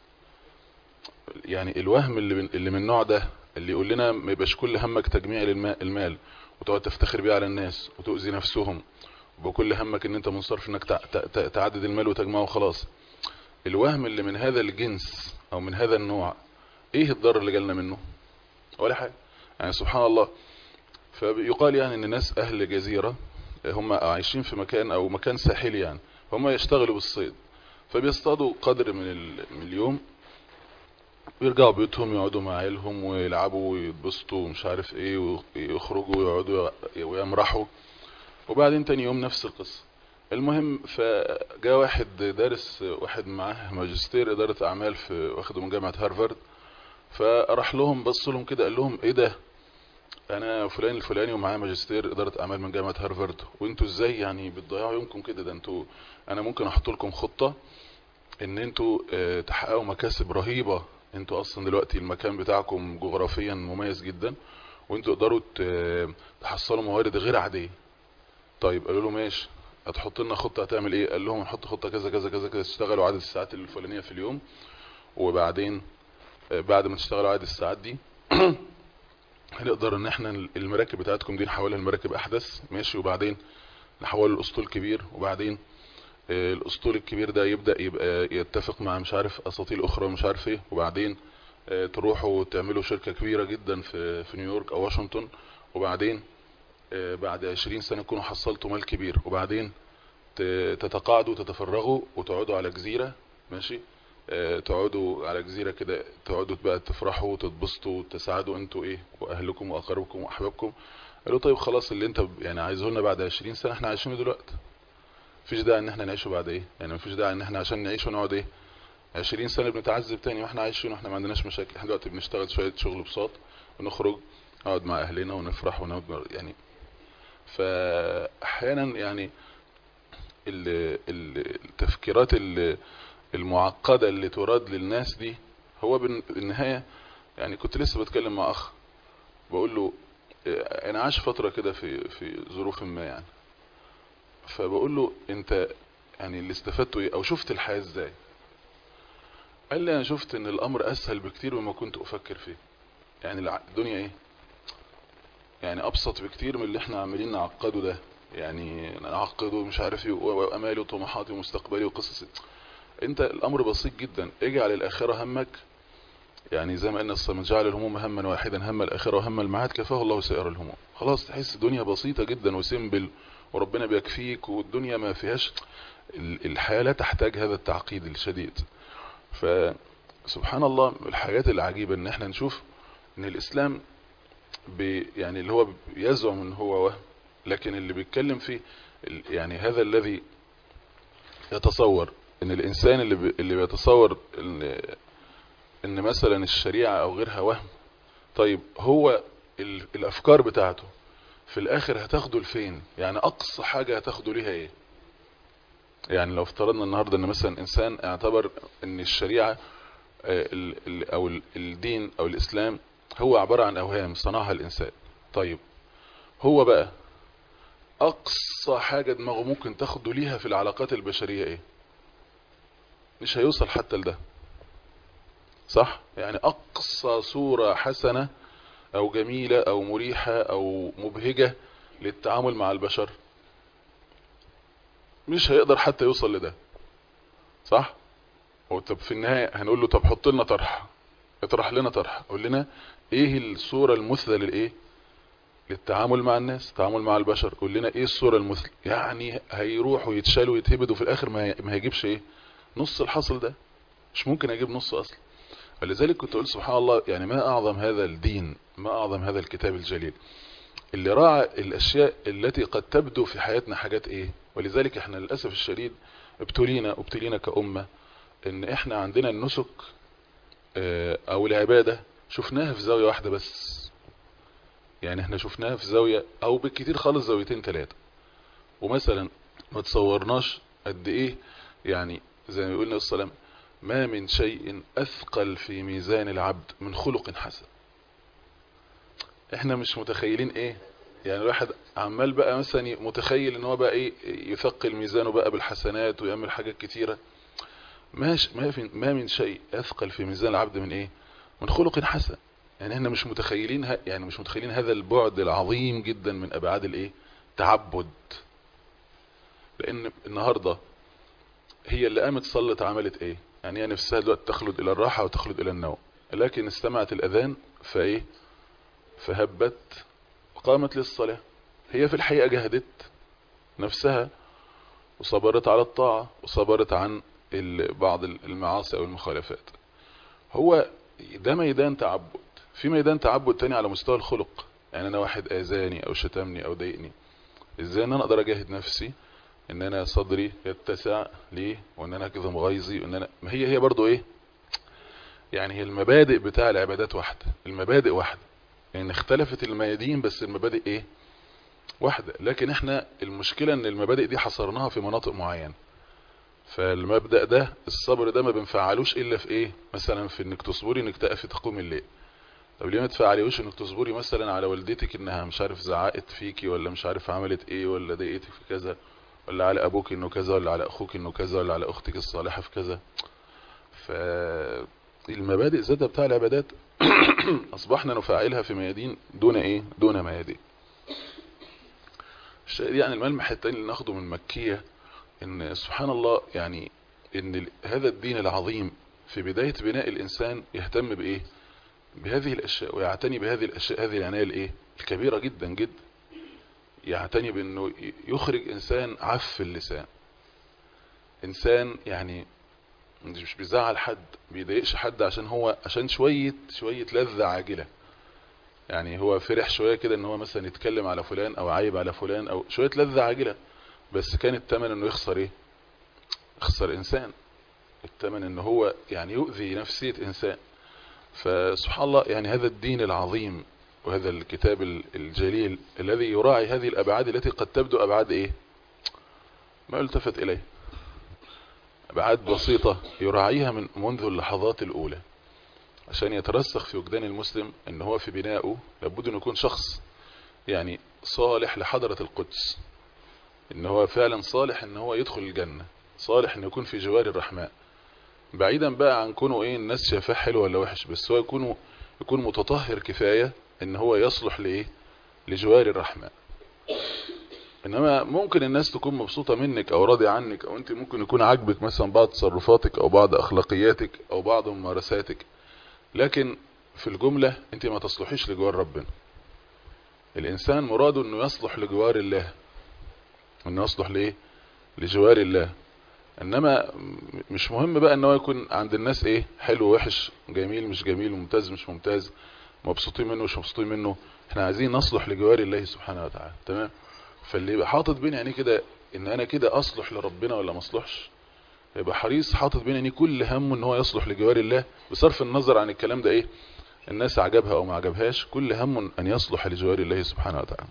[SPEAKER 2] يعني الوهم اللي من اللي من النوع ده اللي يقول لنا ما يبقاش كل همك تجميع المال وتقعد تفتخر بيه على الناس وتؤذي نفسهم، وبكل همك ان انت منصرف انك تعدد المال وتجمعه وخلاص. الوهم اللي من هذا الجنس او من هذا النوع، ايه الضرر اللي جالنا منه؟ ولا حاجه. يعني سبحان الله. فيقال يعني ان الناس اهل جزيره هم عايشين في مكان او مكان ساحلي، يعني هم يشتغلوا بالصيد، فبيصطادوا قدر من اليوم ويرجعوا بيوتهم يقعدوا مع عيالهم ويلعبوا ويتبسطوا ومش عارف ايه، ويخرجوا ويقعدوا ويمرحوا، وبعدين تاني يوم نفس القصة. المهم فجاء واحد دارس، واحد معاه ماجستير إدارة أعمال في واخده من جامعة هارفارد، فراح لهم بص لهم كده قال لهم ايه ده؟ انا فلان الفلاني ومعاه ماجستير اداره اعمال من جامعه هارفارد، وانتوا ازاي يعني بتضيعوا يومكم كده؟ ده انتوا انا ممكن احط لكم خطه ان انتوا اه تحققوا مكاسب رهيبه. انتوا اصلا دلوقتي المكان بتاعكم جغرافيا مميز جدا، وانتوا تقدروا تحصلوا موارد غير عاديه. طيب قالوا له ماشي، هتحط لنا خطه هتعمل ايه؟ قال لهم هنحط خطه كذا كذا كذا كذا، تشتغلوا عدد الساعات الفلانيه في اليوم، وبعدين اه بعد ما تشتغلوا عدد الساعات دي هنقدر ان احنا المراكب بتاعتكم دي نحولها لمراكب احدث، ماشي، وبعدين نحول الاسطول كبير، وبعدين آه، الاسطول الكبير ده يبدأ يبقى يتفق مع مش عارف اساطيل اخرى مش عارف ايه، وبعدين آه، تروحوا تعملوا شركة كبيرة جدا في في نيويورك او واشنطن، وبعدين آه، بعد عشرين سنة تكونوا حصلتوا مال كبير، وبعدين ت- تتقاعدوا تتفرغوا وتقعدوا على جزيرة، ماشي، آه، تقعدوا على جزيرة كده، تقعدوا بقى تفرحوا وتتبسطوا وتسعدوا انتوا ايه واهلكم واقاربكم واحبابكم. قالوا طيب خلاص، اللي انت ب- يعني عايزه لنا بعد عشرين سنة احنا عايشينه دلوقتي، مفيش داعي ان احنا نعيشه بعد ايه، يعني مفيش داعي ان احنا عشان نعيش ونقعد ايه عشرين سنة بنتعذب تاني واحنا عايشين واحنا ما عندناش مشاكل. احنا دلوقتي بنشتغل شوية شغل بساط ونخرج نقعد مع اهلنا ونفرح ونقعد يعني. فاحيانا يعني ال- ال- التفكيرات ال- المعقدة اللي تراد للناس دي، هو بال- بالنهاية يعني كنت لسه بتكلم مع اخ بقول له اه، انا عاش فترة كده في في ظروف ما يعني، فبقول له انت يعني اللي استفدته ايه او شفت الحياة ازاي؟ قال لي انا شفت ان الامر اسهل بكتير مما كنت افكر فيه. يعني الع- الدنيا ايه يعني ابسط بكتير من اللي احنا عاملين نعقده ده، يعني نعقده مش عارف ايه و- وامالي وطموحاتي ومستقبلي وقصصي. انت الامر بسيط جدا، اجعل الاخرة همك، يعني زي ما ان من جعل الهموم هما واحدا هم الاخرة وهم المعاد كفاه الله سائر الهموم. خلاص تحس الدنيا بسيطة جدا وسيمبل، وربنا بيكفيك، والدنيا ما فيهاش ال- الحياة لا تحتاج هذا التعقيد الشديد. فسبحان الله الحاجات العجيبة ان احنا نشوف ان الاسلام بي يعني اللي هو يزعم ان هو وهم، لكن اللي بيتكلم فيه ال- يعني هذا الذي يتصور ان الانسان اللي بي اللي بيتصور ان, إن مثلا الشريعة او غيرها وهم، طيب هو ال الافكار بتاعته في الاخر هتاخده لفين؟ يعني اقصى حاجة هتاخده ليها ايه؟ يعني لو افترضنا النهاردة ان مثلا انسان اعتبر ان الشريعة آه، ال ال او ال- الدين او الاسلام هو عبارة عن اوهام صنعها الانسان، طيب هو بقى اقصى حاجة دماغه ممكن تاخده ليها في العلاقات البشرية ايه؟ مش هيوصل حتى لده، صح؟ يعني اقصى صورة حسنة او جميلة او مريحة او مبهجة للتعامل مع البشر مش هيقدر حتى يوصل لده، صح؟ هو طب في النهاية هنقول له طب حط لنا طرح، اطرح لنا طرح، قول لنا ايه الصورة المثلى للايه للتعامل مع الناس، التعامل مع البشر، قول لنا ايه الصورة المثلى. يعني هيروح ويتشال ويتهبد وفي الاخر ما ما هيجيبش ايه نص الحصل ده، مش ممكن اجيب نص اصلا. فلذلك كنت اقول سبحان الله، يعني ما اعظم هذا الدين، ما اعظم هذا الكتاب الجليل اللي راعى الاشياء التي قد تبدو في حياتنا حاجات ايه. ولذلك احنا للاسف الشديد ابتلينا ابتلينا كأمة ان احنا عندنا النسك اه، او العبادة شفناها في زاوية واحدة بس، يعني احنا شفناها في زاوية او بالكتير خالص زاويتين ثلاثة، ومثلا ما تصورناش قد ايه يعني زي ما يقولنا السلام ما من شيء اثقل في ميزان العبد من خلق حسن. احنا مش متخيلين ايه، يعني الواحد عمال بقى مثلا متخيل ان هو بقى ايه يثقل ميزانه بقى بالحسنات ويعمل حاجات كتيرة، ماش ما في ما من شيء اثقل في ميزان العبد من ايه من خلق حسن. يعني احنا مش متخيلين ه... يعني مش متخيلين هذا البعد العظيم جدا من ابعاد الايه تعبد. لان النهاردة هي اللي قامت صلت عملت ايه؟ يعني هي نفسها دلوقتي تخلد الى الراحة وتخلد الى النوم، لكن استمعت الاذان فايه فهبت وقامت للصلاة. هي في الحقيقة جهدت نفسها وصبرت على الطاعة وصبرت عن ال- بعض المعاصي او المخالفات. هو ده ميدان تعبد. في ميدان تعبد تاني على مستوى الخلق، يعني انا واحد اذاني او شتمني او ضايقني، ازاي ان انا اقدر اجاهد نفسي ان انا صدري يتسع ليه وان انا اكظم غيظي وان انا ما هي هي برضو ايه، يعني هي المبادئ بتاع العبادات واحدة، المبادئ واحدة، يعني اختلفت الميادين بس المبادئ ايه واحدة. لكن احنا المشكلة ان المبادئ دي حصرناها في مناطق معينة. فالمبدأ ده الصبر ده ما بنفعلوش الا في ايه؟ مثلا في انك تصبري انك تقفي تقوم الليل. طب ليه ما تفعليوش انك تصبري مثلا على والدتك انها مش عارف زعقت فيكي، ولا مش عارف عملت ايه، ولا ضايقتك في كذا، ولا على ابوك انه كذا، ولا على اخوك انه كذا، ولا على اختك الصالحة في كذا. فالمبادئ ذاتها بتاع العبادات اصبحنا نفعلها في ميادين دون ايه؟ دون ميادين. الشيء يعني الملمح التاني اللي ناخده من مكية ان سبحان الله يعني ان هذا الدين العظيم في بداية بناء الانسان يهتم بايه؟ بهذه الاشياء، ويعتني بهذه الاشياء، هذه العناية الايه؟ الكبيرة جدا جدا. يعتني بانه يخرج انسان عف اللسان، انسان يعني مش بيزعل حد، بيضايقش حد عشان هو عشان شوية شوية لذة عاجلة. يعني هو فرح شوية كده ان هو مثلا يتكلم على فلان او عايب على فلان او شوية لذة عاجلة، بس كان الثمن انه يخسر ايه؟ يخسر انسان. الثمن انه هو يعني يؤذي نفسية انسان. فسبحان الله يعني هذا الدين العظيم وهذا الكتاب الجليل الذي يراعي هذه الابعاد التي قد تبدو ابعاد ايه؟ ما التفت اليه، ابعاد بسيطة يراعيها من منذ اللحظات الاولى عشان يترسخ في وجدان المسلم ان هو في بنائه لابد ان يكون شخص يعني صالح لحضرة القدس، ان هو فعلا صالح ان هو يدخل الجنة، صالح ان يكون في جوار الرحمن، بعيدا بقى عن كونه ايه الناس شايفاه حلو ولا وحش، بس هو يكون يكون متطهر كفاية ان هو يصلح لايه؟ لجوار الرحمن. انما ممكن الناس تكون مبسوطة منك او راضية عنك، او انت ممكن يكون عاجبك مثلا بعض تصرفاتك او بعض اخلاقياتك او بعض ممارساتك، لكن في الجملة انت ما تصلحيش لجوار ربنا. الانسان مراده انه يصلح لجوار الله، انه يصلح لايه؟ لجوار الله. انما مش مهم بقى ان هو يكون عند الناس ايه؟ حلو وحش، جميل مش جميل، ممتاز مش ممتاز، مبسوطين منه مش مبسوطين منه. احنا عايزين نصلح لجوار الله سبحانه وتعالى. تمام؟ فاللي يبقى حاطط بين عينيه كده ان انا كده اصلح لربنا ولا ما اصلحش، يبقى حريص حاطط بين عينيه كل همه ان هو يصلح لجوار الله، بصرف النظر عن الكلام ده ايه الناس عجبها او ما عجبهاش، كل همه ان يصلح لجوار الله سبحانه وتعالى.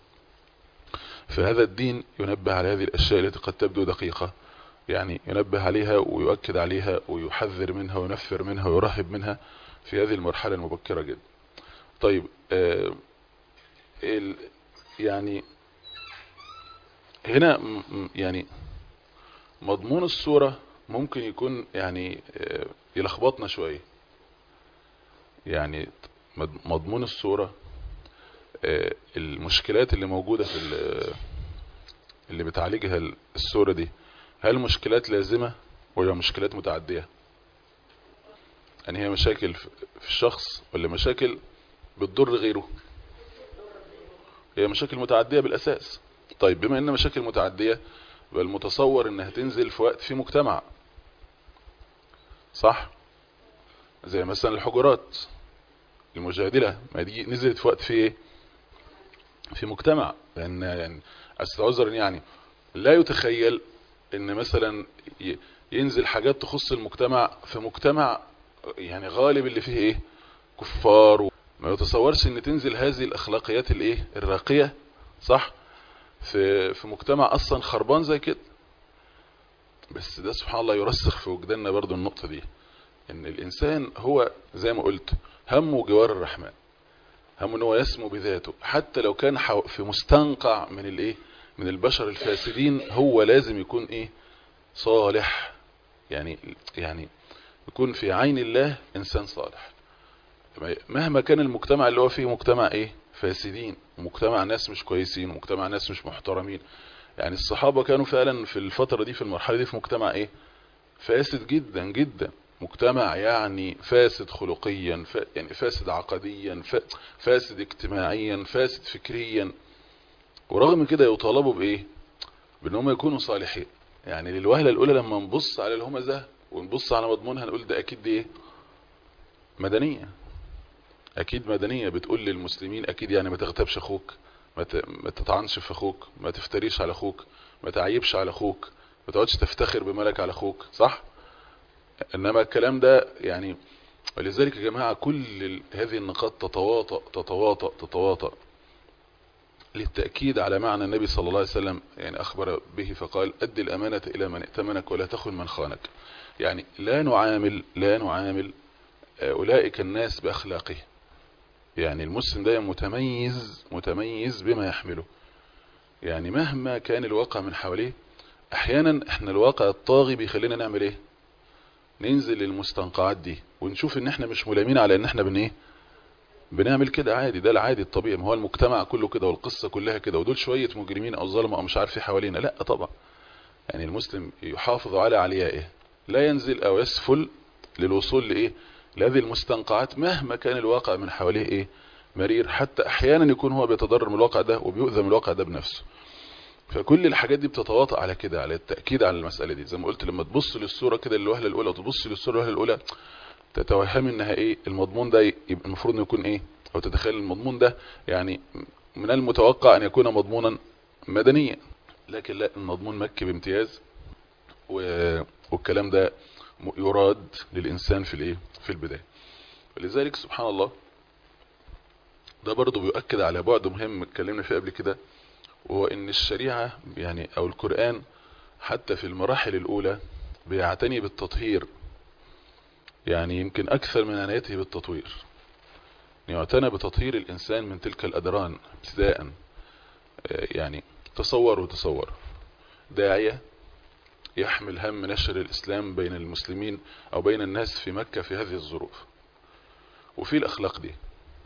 [SPEAKER 2] فهذا الدين ينبه على هذه الاشياء التي قد تبدو دقيقة، يعني ينبه عليها ويؤكد عليها ويحذر منها وينفر منها ويرهب منها في هذه المرحلة المبكرة جدا. طيب آه ال يعني هنا يعني مضمون السورة ممكن يكون يعني آه يلخبطنا شوية. يعني مضمون السورة آه المشكلات اللي موجودة في اللي بتعالجها السورة دي، هل مشكلات لازمة ولا مشكلات متعدية؟ يعني هي مشاكل في الشخص ولا مشاكل بتضر غيره؟ هي مشاكل متعدية بالأساس. طيب بما ان مشاكل متعدية يبقى المتصور انها تنزل في وقت في مجتمع، صح؟ زي مثلا الحجرات المجادلة، ما دي نزلت في وقت في ايه؟ في مجتمع. لان يعني استعذر يعني لا يتخيل ان مثلا ينزل حاجات تخص المجتمع في مجتمع يعني غالب اللي فيه ايه؟ كفار. ما يتصورش ان تنزل هذه الاخلاقيات الايه؟ الراقية، صح؟ في في مجتمع اصلا خربان زي كده. بس ده سبحان الله يرسخ في وجداننا برضو النقطة دي، ان الانسان هو زي ما قلت همه جوار الرحمن، همه ان هو يسمو بذاته، حتى لو كان في مستنقع من الايه؟ من البشر الفاسدين، هو لازم يكون ايه؟ صالح. يعني يعني يكون في عين الله انسان صالح، مهما كان المجتمع اللي هو فيه مجتمع ايه؟ فاسدين، مجتمع ناس مش كويسين، ومجتمع ناس مش محترمين. يعني الصحابة كانوا فعلا في الفترة دي في المرحلة دي في مجتمع ايه؟ فاسد جدا جدا، مجتمع يعني فاسد خلقيا، ف... يعني فاسد عقديا، ف... فاسد اجتماعيا، فاسد فكريا. ورغم كده يطالبوا بايه؟ بانهم يكونوا صالحين. يعني للوهلة الاولى لما نبص على الهمزة ونبص على مضمونها نقول ده اكيد دي ايه؟ مدنية. اكيد مدنية بتقول للمسلمين اكيد يعني ما تغتابش اخوك، ما تطعنش في اخوك، ما تفتريش على اخوك، ما تعيبش على اخوك، ما تقعدش تفتخر بملك على اخوك، صح؟ انما الكلام ده يعني ولذلك يا جماعة كل هذه النقاط تتواطأ تتواطأ تتواطأ للتأكيد على معنى النبي صلى الله عليه وسلم يعني أخبر به فقال أدي الأمانة إلى من ائتمنك ولا تخن من خانك. يعني لا نعامل لا نعامل أولئك الناس بأخلاقه. يعني المسلم دائما متميز متميز بما يحمله. يعني مهما كان الواقع من حواليه، احيانا احنا الواقع الطاغي بيخلينا نعمل ايه؟ ننزل للمستنقعات دي ونشوف ان احنا مش ملامين على ان احنا بن ايه بنعمل كده عادي. ده العادي الطبيعي، ما هو المجتمع كله كده والقصة كلها كده ودول شوية مجرمين او ظلمة او مش عارف ايه حوالينا. لا طبعا. يعني المسلم يحافظ على عليائه، لا ينزل او يسفل للوصول لايه لهذه المستنقعات مهما كان الواقع من حواليه ايه مرير. حتى احيانا يكون هو بيتضرر من الواقع ده وبيؤذى من الواقع ده بنفسه. فكل الحاجات دي بتتواطأ على كده، على التأكيد على المسألة دي. زي ما قلت، لما تبص للصورة كده الوهلة الأولى وتبص للصورة الوهلة الأولى تتوهم انها ايه المضمون ده يبقى المفروض انه يكون ايه، او تتخيل المضمون ده يعني من المتوقع ان يكون مضمونا مدنيا، لكن لا، المضمون مكي بامتياز. والكلام ده يراد للإنسان في الايه في البداية. ولذلك سبحان الله ده برضو بيؤكد على بعد مهم اتكلمنا فيه قبل كده، وهو ان الشريعة يعني او القرآن حتى في المراحل الاولى بيعتني بالتطهير، يعني يمكن اكثر من عنايته بالتطوير. يعتنى بتطهير الانسان من تلك الادران ابتداء. يعني تصوروا تصور داعية يحمل هم نشر الاسلام بين المسلمين او بين الناس في مكة في هذه الظروف وفي الاخلاق دي.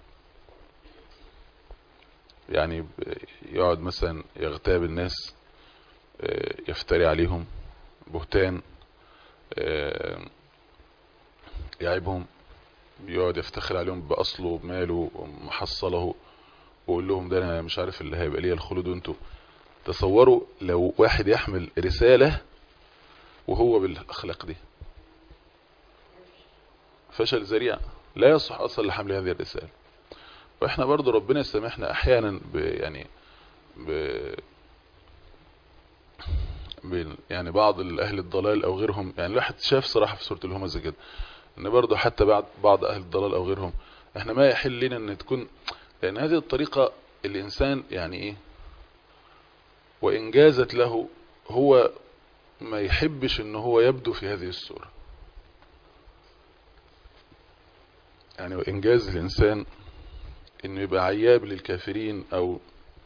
[SPEAKER 2] يعني يقعد مثلا يغتاب الناس، يفتري عليهم بهتان، يعيبهم، يقعد يفتخر عليهم بأصله وبماله ومحصله ويقول لهم ده انا مش عارف اللي هيبقى ليا الخلود وانتوا. تصوروا لو واحد يحمل رسالة وهو بالاخلاق دي، فشل ذريع لا يصح اصلا لحمل هذه الرسالة. واحنا برضو ربنا يسامحنا احيانا ب يعني ب يعني بعض اهل الضلال او غيرهم. يعني الواحد شاف صراحة في سورة الهمزة كده ان برضو حتى بعد بعض اهل الضلال او غيرهم احنا ما يحل لنا ان تكون، لان هذه الطريقة الانسان يعني ايه وان جازت له هو ما يحبش ان هو يبدو في هذه الصورة. يعني وان جاز الانسان انه يبقى عياب للكافرين او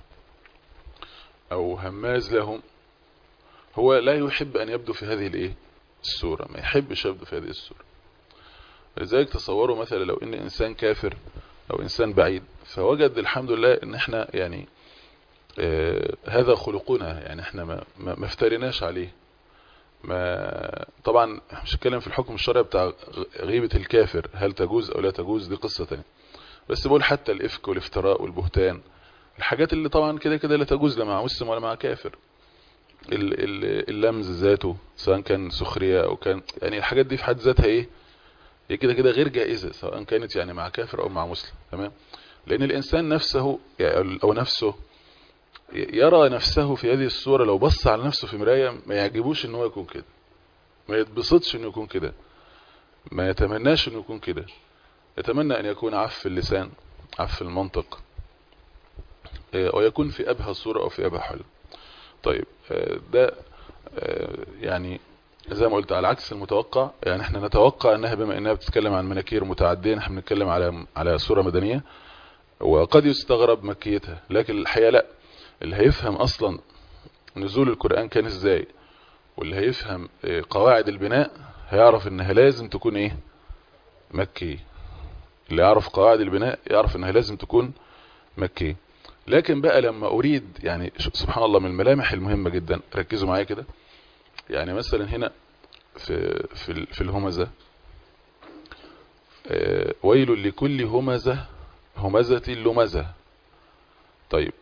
[SPEAKER 2] او هماز لهم، هو لا يحب ان يبدو في هذه الايه الصورة، ما يحبش يبدو في هذه الصورة. لذلك تصوروا مثلا لو ان انسان كافر او انسان بعيد فوجد الحمد لله ان احنا يعني آه هذا خلقنا، يعني احنا ما, ما, ما افترناش عليه. ما طبعا مش هتكلم في الحكم الشرعي بتاع غيبة الكافر هل تجوز او لا تجوز، دي قصة تانية. بس بقول حتى الافك والافتراء والبهتان، الحاجات اللي طبعا كده كده لا تجوز لا مع مسلم ولا مع كافر. اللمز ذاته سواء كان سخرية او كان يعني الحاجات دي في حد ذاتها ايه هي كده كده غير جائزة سواء كانت يعني مع كافر او مع مسلم. تمام. لان الانسان نفسه او نفسه يرى نفسه في هذه الصورة، لو بص على نفسه في مراية ما يعجبوش ان هو يكون كده، ما يتبسطش انه يكون كده، ما يتمناش انه يكون كده. يتمنى ان يكون عف اللسان عف المنطق، ويكون في ابهى صورة او في ابهى حلم. طيب ده يعني زي ما قلت على عكس المتوقع. يعني احنا نتوقع انها بما انها بتتكلم عن مناكير متعدية احنا بنتكلم على على صورة مدنية، وقد يستغرب مكيتها، لكن الحقيقة لا. اللي هيفهم اصلا نزول القرآن كان ازاي واللي هيفهم قواعد البناء هيعرف انها لازم تكون ايه مكي. اللي يعرف قواعد البناء يعرف انها لازم تكون مكي. لكن بقى لما اريد يعني سبحان الله من الملامح المهمة جدا، ركزوا معايا كده. يعني مثلا هنا في في في الهمزة ويل لكل همزة همزة لمزة. طيب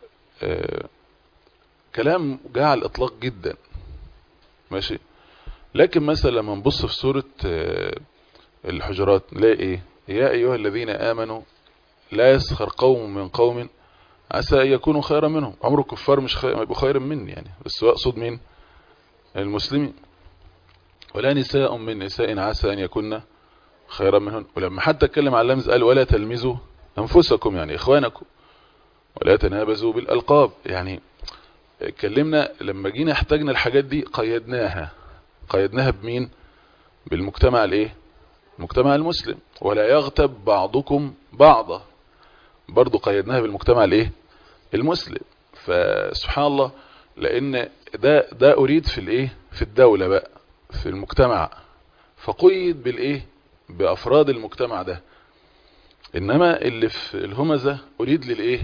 [SPEAKER 2] كلام جاء على الاطلاق جدا ماشي، لكن مثلا لما نبص في سورة الحجرات نلاقي ايه يا ايها الذين امنوا لا يسخر قوم من قوم عسى ان يكونوا خيرا منهم. عمر الكفار مش خير يبقوا خيرا مني يعني، بس اقصد مين؟ المسلمين. ولا نساء من نساء عسى ان يكون خيرا منهن. ولما حتى اتكلم عن اللمز قال ولا تلمزوا انفسكم يعني اخوانكم ولا تنابزوا بالالقاب. يعني اتكلمنا لما جينا احتاجنا الحاجات دي قيدناها قيدناها بمين؟ بالمجتمع الايه؟ المجتمع المسلم. ولا يغتب بعضكم بعضا برضو قيدناها بالمجتمع الايه؟ المسلم. فسبحان الله لان ده ده اريد في الايه؟ في الدولة بقى في المجتمع فقيد بالايه؟ بافراد المجتمع ده. انما اللي في الهمزة اريد للايه؟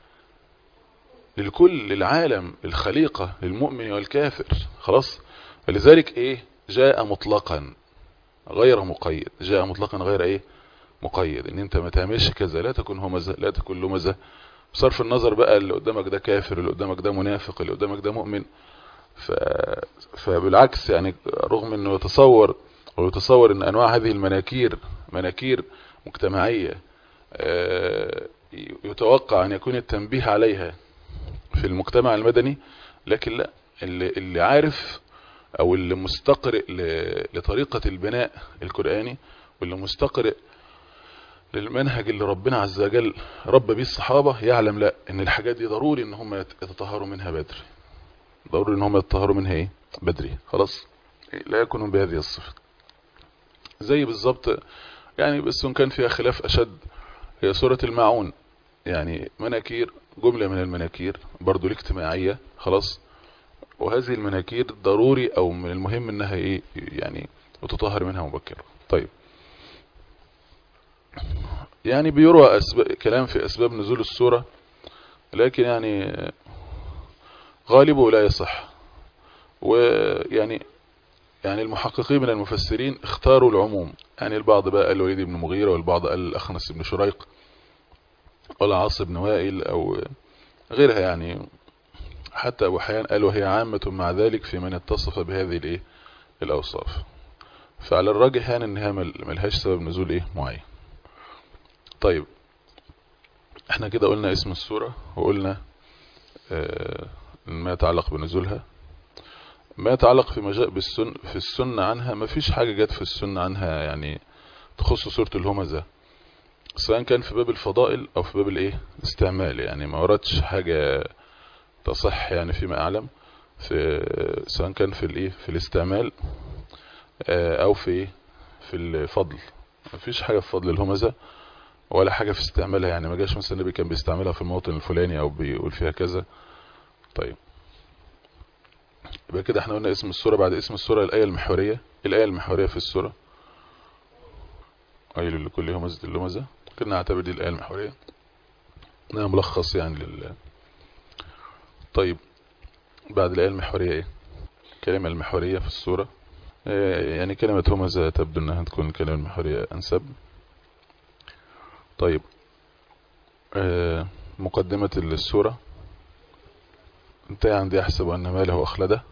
[SPEAKER 2] للكل للعالم الخليقة للمؤمن والكافر خلاص. فلذلك ايه؟ جاء مطلقا غير مقيد. جاء مطلقا غير ايه؟ مقيد. ان انت ما تعملش كذا لا تكون همزة لا تكون لمزة بصرف النظر بقى اللي قدامك ده كافر اللي قدامك ده منافق اللي قدامك ده مؤمن. ف... فبالعكس يعني رغم انه يتصور ويتصور ان انواع هذه المناكير مناكير مجتمعية يتوقع ان يكون التنبيه عليها في المجتمع المدني، لكن لا اللي, اللي عارف او اللي مستقرئ لطريقة البناء القرآني واللي مستقرئ للمنهج اللي ربنا عز وجل رب بيه الصحابة يعلم لا ان الحاجات دي ضروري ان هم يتطهروا منها بدري. ضروري ان هم يتطهروا منها ايه؟ بدري خلاص. لا يكونوا بهذه الصفة زي بالظبط يعني بس كان فيها خلاف اشد هي سورة الماعون. يعني مناكير جملة من المناكير برضو الاجتماعية خلاص. وهذه المناكير ضروري او من المهم انها ايه يعني وتطهر منها مبكرا. طيب يعني بيروى أسباب كلام في اسباب نزول السورة لكن يعني غالبه لا يصح. ويعني يعني المحققين من المفسرين اختاروا العموم. يعني البعض بقى قال الوليد بن مغيرة والبعض قال الأخنس بن شريق ولا عاص بن وائل او غيرها. يعني حتى ابو حيان قال وهي عامة مع ذلك في من اتصف بهذه الايه الاوصاف. فعلى الراجح يعني انها ملهاش سبب نزول ايه معين. طيب احنا كده قلنا اسم السورة وقلنا اه ما يتعلق بنزولها. ما يتعلق في مجاء بالسن في السنة عنها ما فيش حاجة جت في السنة عنها يعني تخص سورة الهمزة سواء كان في باب الفضائل او في باب الايه استعمال. يعني ما وردش حاجة تصح يعني فيما اعلم في سواء كان في الايه في الاستعمال او في في الفضل. ما فيش حاجة في فضل الهمزة ولا حاجة في استعمالها. يعني ما جاش مثلا النبي كان بيستعملها في الموطن الفلاني او بيقول فيها كذا. طيب يبقى كده احنا قلنا اسم السورة. بعد اسم السورة الآية المحورية. الآية المحورية في السورة قيل لكل همزة اللمزة كنا نعتبر دي الآية المحورية انها ملخص يعني لل. طيب بعد الآية المحورية ايه؟ الكلمة المحورية في السورة يعني كلمة همزة تبدو انها تكون الكلمة المحورية انسب. طيب مقدمة السورة انتهي عند يحسب ان ماله اخلده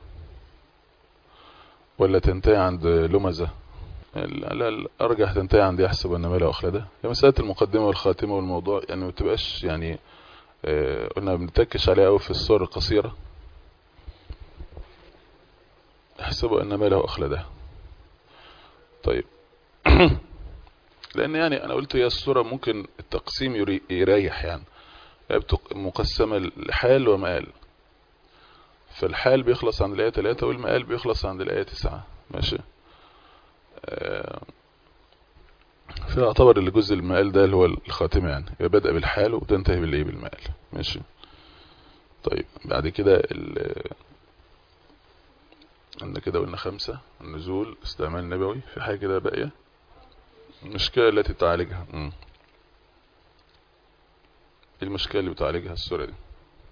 [SPEAKER 2] ولا تنتهي عند لمزة؟ لا الارجح تنتهي عند يحسب ان ماله اخلده. هي مسألة المقدمة والخاتمة والموضوع يعني ما تبقاش يعني قلنا بنتكش عليها قوي في السور القصيرة. يحسب ان ماله اخلده. طيب لان يعني انا قلت هي السورة ممكن التقسيم يريح يعني مقسمة لحال ومآل. فالحال بيخلص عند الآية ثلاثة والمآل بيخلص عند الآية تسعة ماشي. فيعتبر الجزء المآل ده اللي هو الخاتمة يعني بدأ بالحال وتنتهي بالإيه بالمآل ماشي. طيب بعد كده عندنا كده قلنا خمسة النزول استعمال نبوي. في حاجة كده باقية المشكلة التي تعالجها. مم. المشكلة اللي بتعالجها السورة دي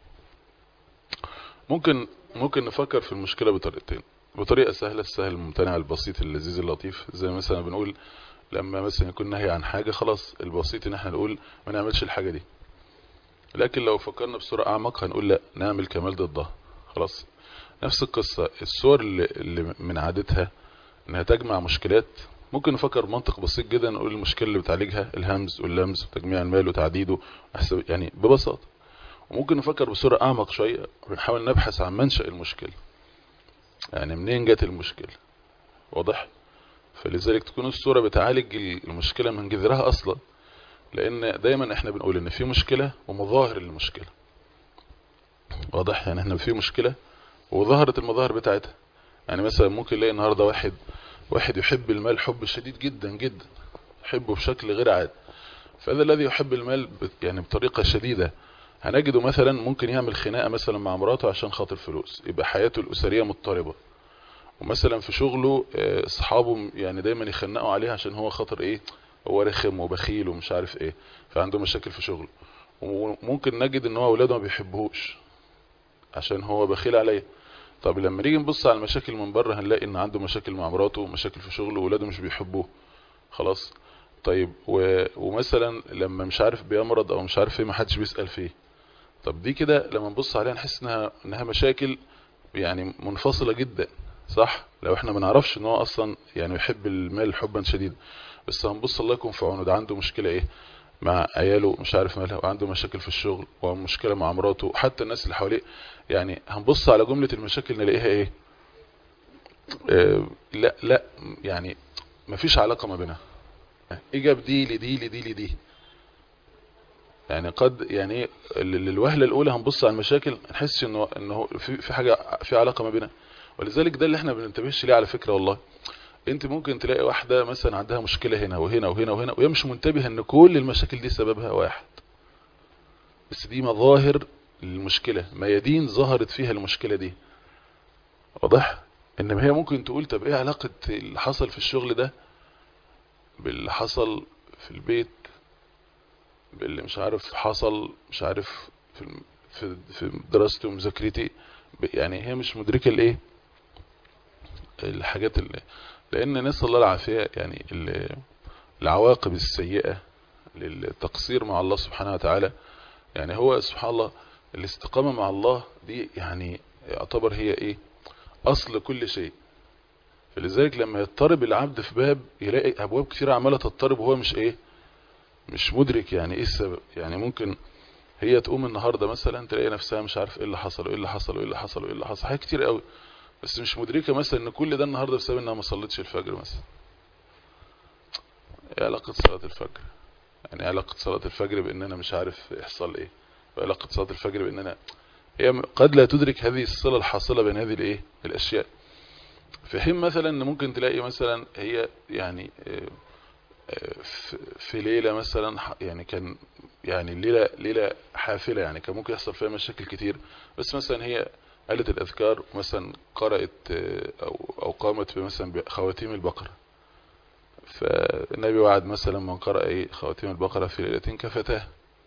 [SPEAKER 2] ممكن ممكن نفكر في المشكلة بطريقتين. بطريقة سهلة السهل الممتنع البسيط اللذيذ اللطيف زي مثلا بنقول لما مثلا يكون نهي عن حاجة خلاص البسيط ان احنا نقول ما نعملش الحاجة دي. لكن لو فكرنا بصورة اعمق هنقول لا نعمل كمال ضدها خلاص. نفس القصة الصور اللي, اللي من عادتها انها تجمع مشكلات ممكن نفكر بمنطق بسيط جدا نقول المشكلة اللي بتعالجها الهمز واللمز وتجميع المال وتعديده يعني ببساطة. وممكن نفكر بصورة اعمق شوية ونحاول نبحث عن منشأ المشكلة يعني منين جت المشكلة. واضح؟ فلذلك تكون الصورة بتعالج المشكلة من جذرها اصلا، لان دايما احنا بنقول ان في مشكلة ومظاهر للمشكلة. واضح؟ يعني احنا في مشكلة وظهرت المظاهر بتاعتها. يعني مثلا ممكن نلاقي النهاردة واحد واحد يحب المال حب شديد جدا جدا، يحبه بشكل غير عادي. فهذا الذي يحب المال يعني بطريقة شديدة هنجده مثلا ممكن يعمل خناقة مثلا مع مراته عشان خاطر فلوس، يبقى حياته الأسرية مضطربة. ومثلا في شغله اصحابه يعني دايما يخنقوا عليه عشان هو خاطر ايه، هو رخم وبخيل ومش عارف ايه، فعنده مشاكل في شغله. وممكن نجد ان هو اولاده ما بيحبوهوش عشان هو بخيل عليه. طب لما نيجي نبص على المشاكل من بره هنلاقي ان عنده مشاكل مع مراته ومشاكل في شغله واولاده مش بيحبوه. خلاص. طيب و... ومثلا لما مش عارف بيمرض او مش عارف ايه ما حدش بيسأل فيه. طب دي كده لما نبص عليها نحس انها انها مشاكل يعني منفصلة جدا، صح؟ لو احنا ما نعرفش ان هو اصلا يعني يحب المال حبا شديدا، بس هنبص الله يكون في عونه ده عنده مشكلة ايه مع عياله مش عارف مالها، وعنده مشاكل في الشغل ومشكلة مع مراته وحتى الناس اللي حواليه. يعني هنبص على جملة المشاكل نلاقيها ايه؟ اه لا لا يعني مفيش علاقة ما بينها. اجاب دي لدي لدي لدي. يعني قد يعني ايه الوهله الاولى هنبص على المشاكل نحس انه انه في في حاجه في علاقه ما بينها. ولذلك ده اللي احنا ما بننتبهش ليه على فكره. والله انت ممكن تلاقي واحده مثلا عندها مشكله هنا وهنا وهنا وهنا وهي مش منتبهه ان كل المشاكل دي سببها واحد، بس دي مظاهر للمشكله، ميادين ظهرت فيها المشكله دي. واضح؟ انما هي ممكن تقول طب ايه علاقه اللي حصل في الشغل ده باللي حصل في البيت، باللي مش عارف حصل مش عارف في في في دراستي ومذاكرتي. يعني هي مش مدركه الايه الحاجات اللي، لان نسال الله العافيه. يعني العواقب السيئه للتقصير مع الله سبحانه وتعالى. يعني هو سبحان الله الاستقامه مع الله دي يعني يعتبر هي ايه اصل كل شيء. فلذلك لما يضطرب العبد في باب يلاقي ابواب كثيره عماله تضطرب وهو مش ايه مش مدرك يعني ايه السبب. يعني ممكن هي تقوم النهاردة مثلا تلاقي نفسها مش عارف ايه اللي حصل وايه اللي حصل وايه اللي حصل وايه اللي حصل، حاجات كتير قوي، بس مش مدركة مثلا ان كل ده النهاردة بسبب انها ما صلتش الفجر مثلا. ايه علاقة صلاة الفجر؟ يعني ايه علاقة صلاة الفجر بان انا مش عارف يحصل ايه؟ وايه علاقة صلاة الفجر بان انا هي قد لا تدرك هذه الصلة الحاصلة بين هذه الايه الاشياء. في حين مثلا ان ممكن تلاقي مثلا هي يعني في ليلة مثلا يعني كان يعني الليلة ليلة حافلة، يعني كان ممكن يحصل فيها مشاكل كتير، بس مثلا هي قالت الأذكار مثلا قرأت أو, أو قامت مثلا بخواتيم البقرة. فالنبي وعد مثلا من قرأ ايه خواتيم البقرة في ليلة كفتاه.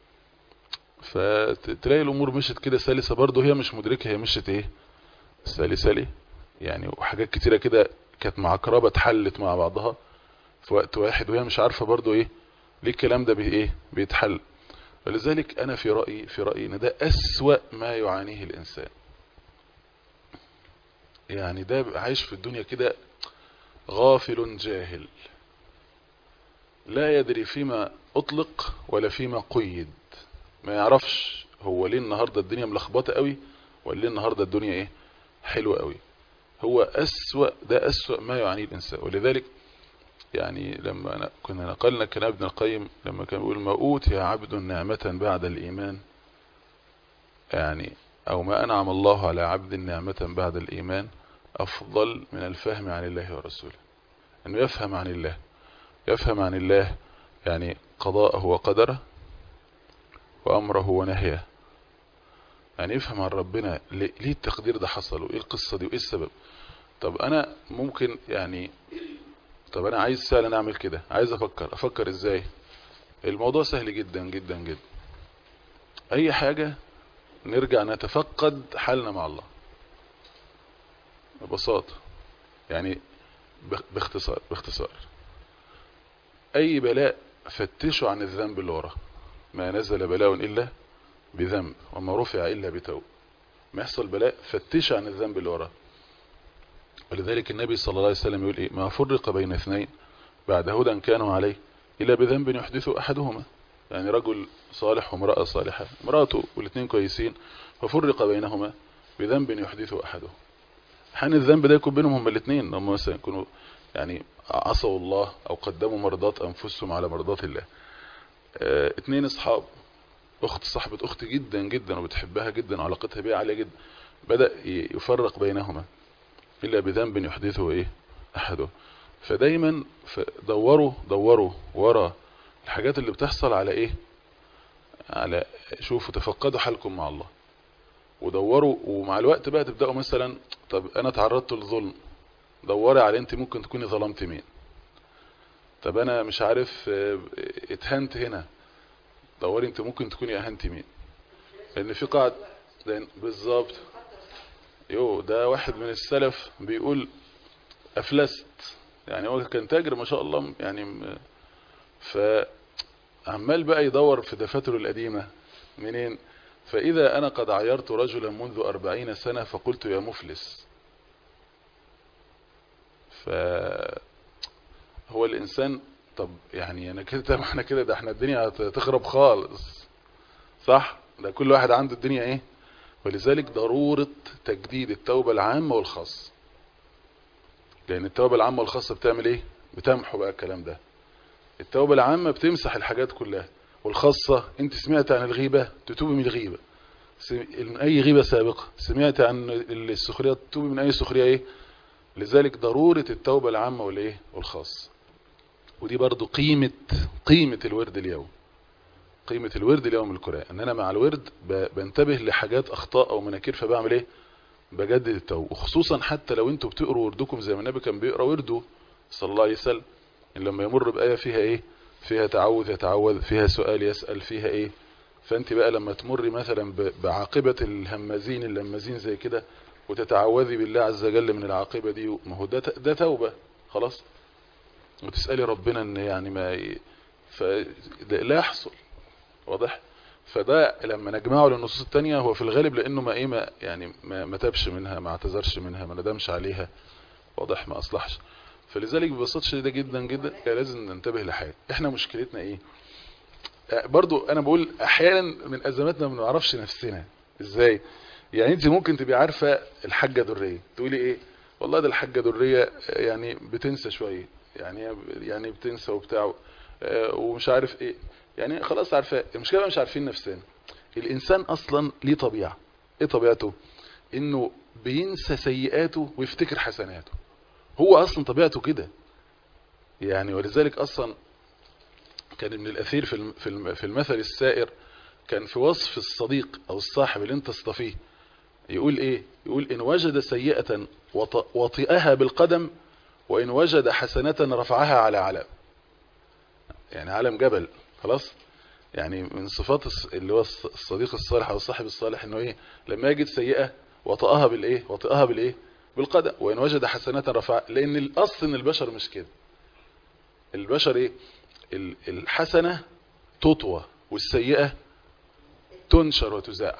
[SPEAKER 2] فتلاقي الأمور مشت كده سلسة، برضه هي مش مدركة هي مشت ايه سلسة ليه يعني. وحاجات كتيرة كده كانت معقربة اتحلت مع بعضها في وقت واحد وهي مش عارفة برضو ايه ليه الكلام ده بي ايه بيتحل. ولذلك انا في رأيي في رأيي ان ده اسوأ ما يعانيه الانسان. يعني ده عايش في الدنيا كده غافل جاهل لا يدري فيما اطلق ولا فيما قيد، ما يعرفش هو ليه النهاردة الدنيا ملخبطة قوي ولا ليه النهاردة الدنيا ايه حلوة قوي. هو اسوأ ده اسوأ ما يعانيه الانسان. ولذلك يعني لما أنا كنا نقلنا كلام ابن القيم لما كان يقول ما أوتي عبد نعمة بعد الإيمان، يعني أو ما أنعم الله على عبد نعمة بعد الإيمان أفضل من الفهم عن الله ورسوله. أنه يفهم عن الله، يفهم عن الله يعني قضاءه وقدره وأمره ونهيه. يعني يفهم عن ربنا ليه التقدير ده حصل وإيه القصة دي وإيه السبب. طب أنا ممكن يعني طب انا عايز فعلا اعمل كده، عايز افكر افكر ازاي؟ الموضوع سهل جدا جدا جدا. اي حاجة نرجع نتفقد حالنا مع الله ببساطة. يعني باختصار باختصار اي بلاء فتشوا عن الذنب اللي وراه. ما نزل بلاء الا بذنب وما رفع الا بتوب. ما يحصل بلاء فتش عن الذنب اللي وراه. ولذلك النبي صلى الله عليه وسلم يقول ايه ما فرق بين اثنين بعد هدى كانوا عليه إلا بذنب يحدث أحدهما. يعني رجل صالح وامرأة صالحة، امرأته والاثنين كويسين ففرق بينهما بذنب يحدث أحدهم. حان الذنب ده يكون بينهم هما الاثنين، هم مثلا يكونوا يعني عصوا الله او قدموا مرضات انفسهم على مرضات الله. اه اتنين اصحاب، اخت صاحبة اخت جدا جدا وبتحبها جدا وعلاقتها بيها عالية جدا، بدأ يفرق بينهما الا بذنب يحدثه ايه احده. فدايما دوروا دوروا ورا الحاجات اللي بتحصل على ايه، على شوفوا تفقدوا حالكم مع الله ودوروا. ومع الوقت بقى تبدأوا مثلا طب انا تعرضت للظلم، دوري على انت ممكن تكوني ظلمت مين. طب انا مش عارف اتهنت هنا، دوري انت ممكن تكوني اهنت مين. لان في قاعد بالظبط. يو ده واحد من السلف بيقول افلست، يعني هو كان تاجر ما شاء الله يعني، فعمال بقى يدور في دفاتره القديمة منين. فإذا أنا قد عيرت رجلا منذ أربعين سنة فقلت يا مفلس. فهو الإنسان طب يعني أنا كده ما احنا كده، ده احنا الدنيا هتخرب خالص صح، ده كل واحد عنده الدنيا ايه. ولذلك ضرورة تجديد التوبة العامة والخاصة، لأن التوبة العامة والخاصة بتعمل ايه، بتمحو بقى الكلام ده. التوبة العامة بتمسح الحاجات كلها، والخاصة انت سمعت عن الغيبة تتوبي من الغيبة، من اي غيبة سابقة. سمعت عن السخرية تتوبي من اي سخرية ايه. لذلك ضرورة التوبة العامة والايه والخاصة. ودي برضو قيمة قيمة الورد اليوم، قيمة الورد اليوم القرآن، ان انا مع الورد بنتبه لحاجات اخطاء او مناكير، فبعمل ايه، بجدد التوبة. وخصوصا حتى لو انتوا بتقروا وردكم زي ما النبي كان بيقرا ورده صلى الله عليه وسلم، إن لما يمر بآية فيها ايه، فيها تعوذ يتعوذ، فيها سؤال يسأل، فيها ايه. فانت بقى لما تمري مثلا بعاقبة الهمازين اللمازين زي كده وتتعوذي بالله عز وجل من العاقبة دي، ما هو ده ده توبة خلاص. وتسألي ربنا ان يعني ما ي... لا يحصل واضح. فده لما نجمعه للنصوص التانية هو في الغالب لانه ما ايه ما يعني ما, ما تابش منها، ما اعتذرش منها، ما ندمش عليها واضح، ما اصلحش. فلذلك ببساطة شديدة جدا جدا لازم ننتبه لحاجة. احنا مشكلتنا ايه برضو، انا بقول احيانا من ازماتنا ما بنعرفش نفسنا ازاي. يعني انت ممكن تبقي عارفة الحاجة درية تقولي ايه، والله ده الحاجة درية يعني بتنسى شوية، يعني يعني بتنسى وبتاع ومش عارف ايه، يعني خلاص عارفة. المشكلة مش عارفين نفسنا. الانسان اصلا ليه طبيعة، ايه طبيعته، انه بينسى سيئاته ويفتكر حسناته. هو اصلا طبيعته كده يعني. ولذلك اصلا كان ابن الاثير في في المثل السائر كان في وصف الصديق او الصاحب اللي انت تصطفيه يقول ايه، يقول ان وجد سيئة وطئها بالقدم، وان وجد حسنة رفعها على علم. يعني علم جبل خلاص. يعني من صفات اللي هو الصديق الصالح او الصاحب الصالح انه ايه، لما يجد سيئة وطئها بالايه، وطئها بالايه بالقدم، وان وجد حسنة رفعها. لان الاصل ان البشر مش كده. البشر ايه، الحسنة تطوى والسيئة تنشر وتزاع.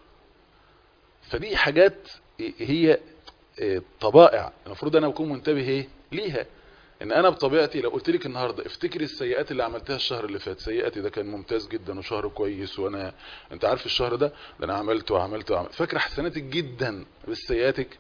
[SPEAKER 2] فدي حاجات هي طبائع المفروض انا بكون منتبه ايه ليها. ان انا بطبيعتي لو قلت لك النهارده افتكري السيئات اللي عملتها الشهر اللي فات، سيئتي ده كان ممتاز جدا وشهر كويس، وانا انت عارف الشهر ده ده انا عملت وعملت وعملت، فاكره حسناتك جدا بس سيئاتك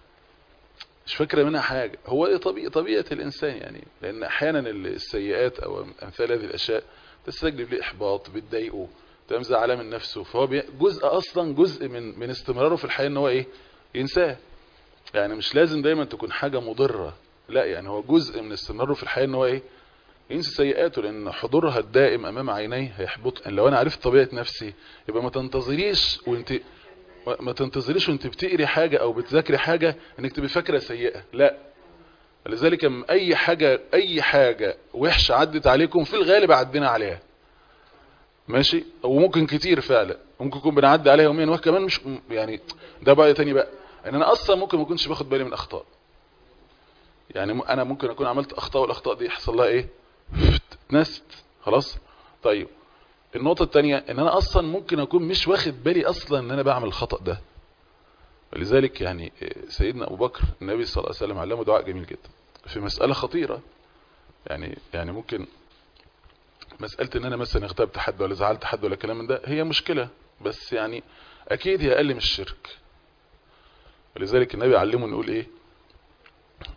[SPEAKER 2] مش فاكره منها حاجه. هو ايه طبيعه طبيعه الانسان يعني. لان احيانا السيئات او امثال هذه الاشياء تستجلب له احباط، بتضايقه، تبقى زعلان من نفسه. فهو جزء اصلا جزء من من استمراره في الحياه ان هو ايه، ينساه. يعني مش لازم دايما تكون حاجه مضره، لا يعني هو جزء من استمراره في الحياه ان هو ايه، ينسى سيئاته. لان حضورها الدائم امام عينيه هيحبط. لو انا عرفت طبيعه نفسي يبقى ما تنتظريش وانت ما تنتظريش وانت بتقري حاجه او بتذاكري حاجه انك تبقى فاكره سيئه، لا. لذلك اي حاجه اي حاجه وحشه عدت عليكم في الغالب عدينا عليها ماشي، وممكن كتير فعلا، ممكن يكون بنعدي عليها يوميا وكمان مش يعني. ده بقى تاني بقى ان انا اصلا ممكن ما اكونش باخد بالي من اخطاء. يعني انا ممكن اكون عملت اخطاء والاخطاء دي يحصل لها ايه، نست خلاص. طيب النقطة التانية ان انا اصلا ممكن اكون مش واخد بالي اصلا ان انا بعمل الخطأ ده. ولذلك يعني سيدنا ابو بكر النبي صلى الله عليه وسلم علمه دعاء جميل جدا في مسألة خطيرة. يعني يعني ممكن مسألة ان انا مثلا اغتبت حد ولا زعلت حد ولا كلام من ده هي مشكلة، بس يعني اكيد هي اقل من الشرك. ولذلك النبي علمه نقول ايه،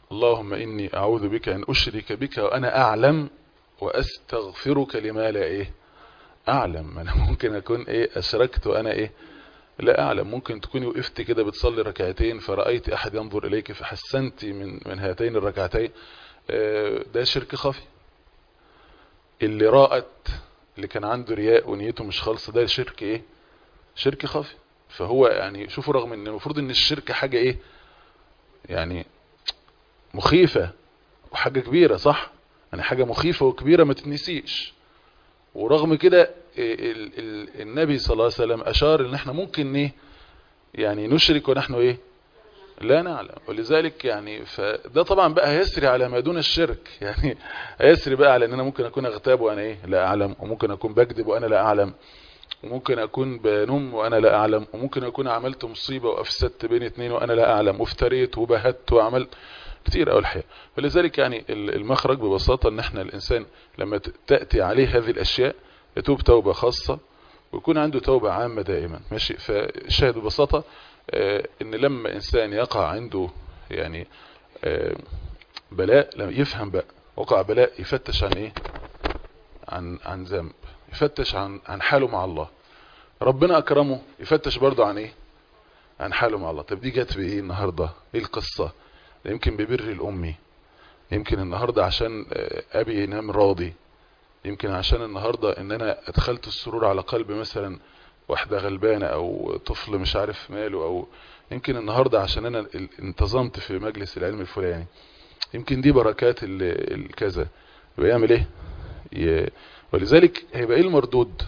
[SPEAKER 2] اللهم إني أعوذ بك أن أشرك بك وأنا أعلم وأستغفرك لما لا إيه أعلم. أنا ممكن أكون إيه أشركت وأنا إيه لا أعلم. ممكن تكوني وقفت كده بتصلي ركعتين فرأيت أحد ينظر إليك فحسنت من من هاتين الركعتين، ده شرك خفي. اللي رأت اللي كان عنده رياء ونيته مش خالصة ده شرك إيه شرك خفي. فهو يعني شوفوا رغم ان المفروض ان الشرك حاجة ايه يعني مخيفة وحاجة كبيرة، صح؟ يعني حاجة مخيفة وكبيرة ما تتنسيش، ورغم كده ال ال النبي صلى الله عليه وسلم اشار ان احنا ممكن ايه يعني نشرك ونحن ايه لا نعلم. ولذلك يعني فده طبعا بقى هيسري على ما دون الشرك، يعني هيسري بقى على ان انا ممكن اكون اغتاب وانا ايه لا اعلم، وممكن اكون بكذب وانا لا اعلم، وممكن اكون بنم وانا لا اعلم، وممكن اكون عملت مصيبة وافسدت بين اتنين وانا لا اعلم، وافتريت وبهت وعملت كتير أوي الحقيقة. فلذلك يعني المخرج ببساطة ان احنا الانسان لما تأتي عليه هذه الاشياء يتوب توبة خاصة ويكون عنده توبة عامة دائما ماشي. فالشاهد ببساطة ان لما انسان يقع عنده يعني بلاء، لما يفهم بقى وقع بلاء يفتش عن ايه عن عن ذنب، يفتش عن عن حاله مع الله. ربنا اكرمه يفتش برضه عن ايه عن حاله مع الله. طب دي جت بايه النهارده؟ ايه القصه؟ يمكن ببر الامي، يمكن النهارده عشان ابي ينام راضي، يمكن عشان النهارده ان انا ادخلت السرور على قلب مثلا واحده غلبانه او طفل مش عارف ماله، او يمكن النهارده عشان انا انتظمت في مجلس العلم الفلاني. يمكن دي بركات الكذا. يبقى يعمل ايه؟ ولذلك هيبقى ايه المردود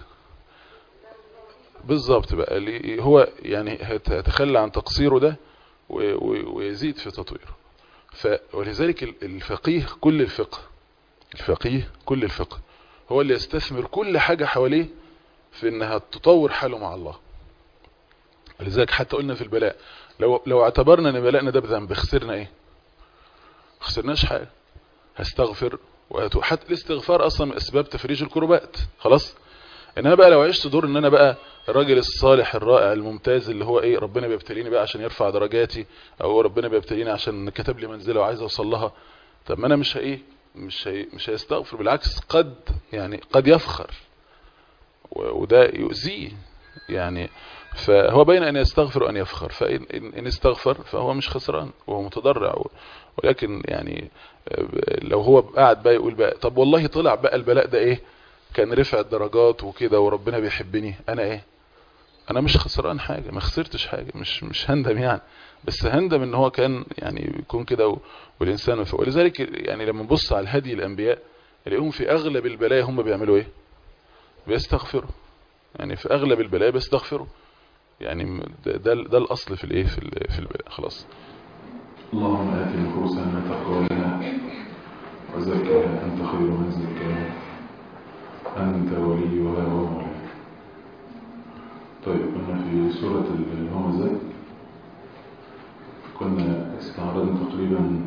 [SPEAKER 2] بالظبط بقى اللي هو يعني هيتخلى عن تقصيره ده ويزيد في تطويره. ولذلك الفقيه كل الفقه الفقيه كل الفقه هو اللي يستثمر كل حاجة حواليه في انها تطور حاله مع الله. ولذلك حتى قلنا في البلاء لو لو اعتبرنا ان بلاءنا ده بذنب خسرنا ايه؟ خسرناش حاجة. هستغفر وحتى الاستغفار اصلا من اسباب تفريج الكربات خلاص. انما بقى لو عشت دور ان انا بقى الراجل الصالح الرائع الممتاز اللي هو ايه ربنا بيبتليني بقى عشان يرفع درجاتي، او ربنا بيبتليني عشان كتب لي منزله وعايز اوصل لها، طب ما انا مش ايه مش هي مش هيستغفر، بالعكس قد يعني قد يفخر وده يؤذيه يعني. فهو بين ان يستغفر وان يفخر، فان ان استغفر فهو مش خسران وهو متضرع. ولكن يعني لو هو قاعد بقى يقول بقى طب والله طلع بقى البلاء ده ايه كان رفع الدرجات وكده وربنا بيحبني، انا ايه انا مش خسران حاجة، ما خسرتش حاجة، مش مش هندم يعني، بس هندم ان هو كان يعني بيكون كده والانسان فوق. ولذلك يعني لما نبص على الهدي الانبياء نلاقيهم في اغلب البلايا هم بيعملوا ايه بيستغفروا، يعني في اغلب البلايا بيستغفروا يعني. ده ده, ده الاصل في الايه في في البلاء خلاص.
[SPEAKER 3] اللهم آت نفوسنا تقواها وزكها أنت خير من زكاها أنت وليها ومولاها. طيب كنا في سورة الهمزة، كنا استعرضنا تقريبا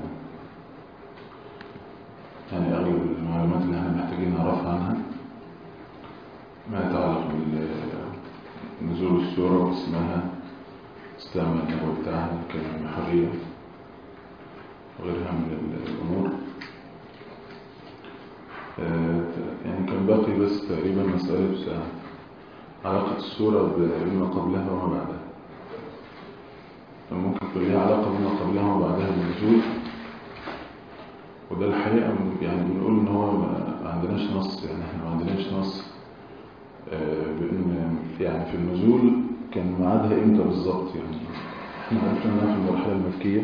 [SPEAKER 3] يعني أغلب المعلومات اللي احنا محتاجين نعرفها عنها، ما يتعلق بنزول السورة واسمها استعمل النبوة بتاعها الكلمة الحرية وغيرها من الأمور. يعني كان باقي بس تقريبا مسألة علاقة السورة بما قبلها وما بعدها. ممكن تكون لها علاقة بما قبلها وما بعدها بالنزول، وده الحقيقة يعني بنقول ان هو ما عندناش نص، يعني احنا ما عندناش نص بان يعني في النزول كان ميعادها امتى بالظبط. يعني احنا عرفنا انها في المرحلة المكية،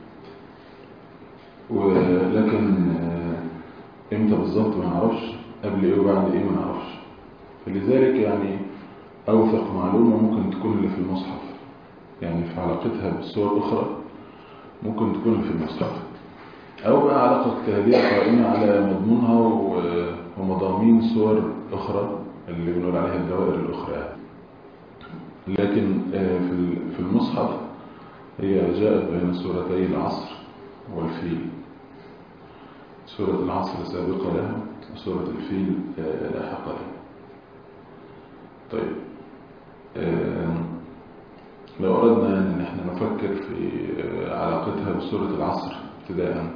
[SPEAKER 3] ولكن امتى بالظبط ما نعرفش، قبل ايه وبعد ايه ما نعرفش. فلذلك يعني اوثق معلومة ممكن تكون اللي في المصحف، يعني في علاقتها بالصور الاخرى ممكن تكون في المصحف، او بقى علاقة اجتهادية قائمة على مضمونها ومضامين صور اخرى اللي بنقول عليها الدوائر الاخرى. لكن في المصحف هي جاءت بين سورتي العصر والفيل، سورة العصر سابقة لها وسورة الفيل لاحقة لها. طيب لو أردنا أن احنا نفكر في علاقتها بسورة العصر ابتداء،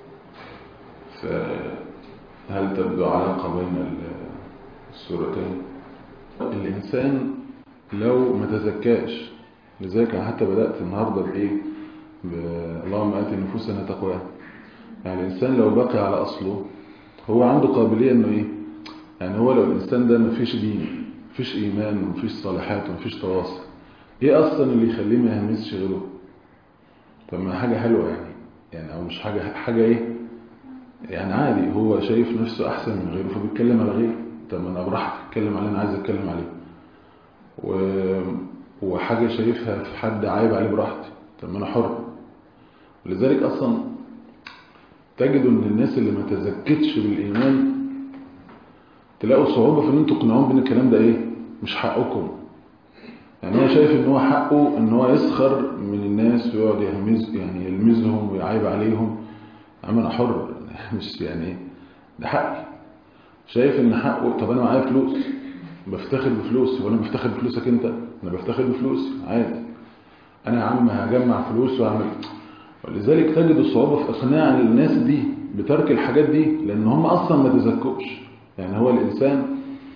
[SPEAKER 3] فهل تبدو علاقة بين السورتين؟ الإنسان لو ما تزكاش، لذلك حتى بدأت النهاردة بإيه؟ اللهم آت نفوسنا تقواها. يعني الإنسان لو بقي على أصله هو عنده قابلية إنه إيه؟ يعني هو لو الإنسان ده مفيش دين، مفيش إيمان، مفيش صالحات، مفيش تواصل، إيه أصلا اللي يخليه ما يهمسش غيره؟ طب ما حاجة حلوة يعني، يعني أو مش حاجة حاجة إيه؟ يعني عادي، هو شايف نفسه أحسن من غيره فبيتكلم على غيره. طب ما أنا براحتي أتكلم عليه، أنا عايز أتكلم عليه. و... وحاجة شايفها في حد عايب عليه براحتي، طب ما أنا حر. لذلك أصلا تجدوا أن الناس اللي ما تزكتش بالإيمان تلاقوا صعوبة في أن انتوا تقنعون بأن الكلام ده إيه؟ مش حقكم. يعني هو شايف أن هو حقه أن هو يسخر من الناس ويقعد يهمز، يعني يلمزهم ويعايب عليهم. أما أنا حر، مش يعني ده حقي. شايف أن حقه. طب أنا معايا فلوس بفتخر بفلوسي، وأنا بفتخر بفلوسك أنت؟ أنا بفتخر بفلوسي عادي. أنا يا عم هجمع فلوس وأعمل. ولذلك تجد الصعوبة في إقناع الناس دي بترك الحاجات دي، لأن هم أصلا ما تزكوش. يعني هو الإنسان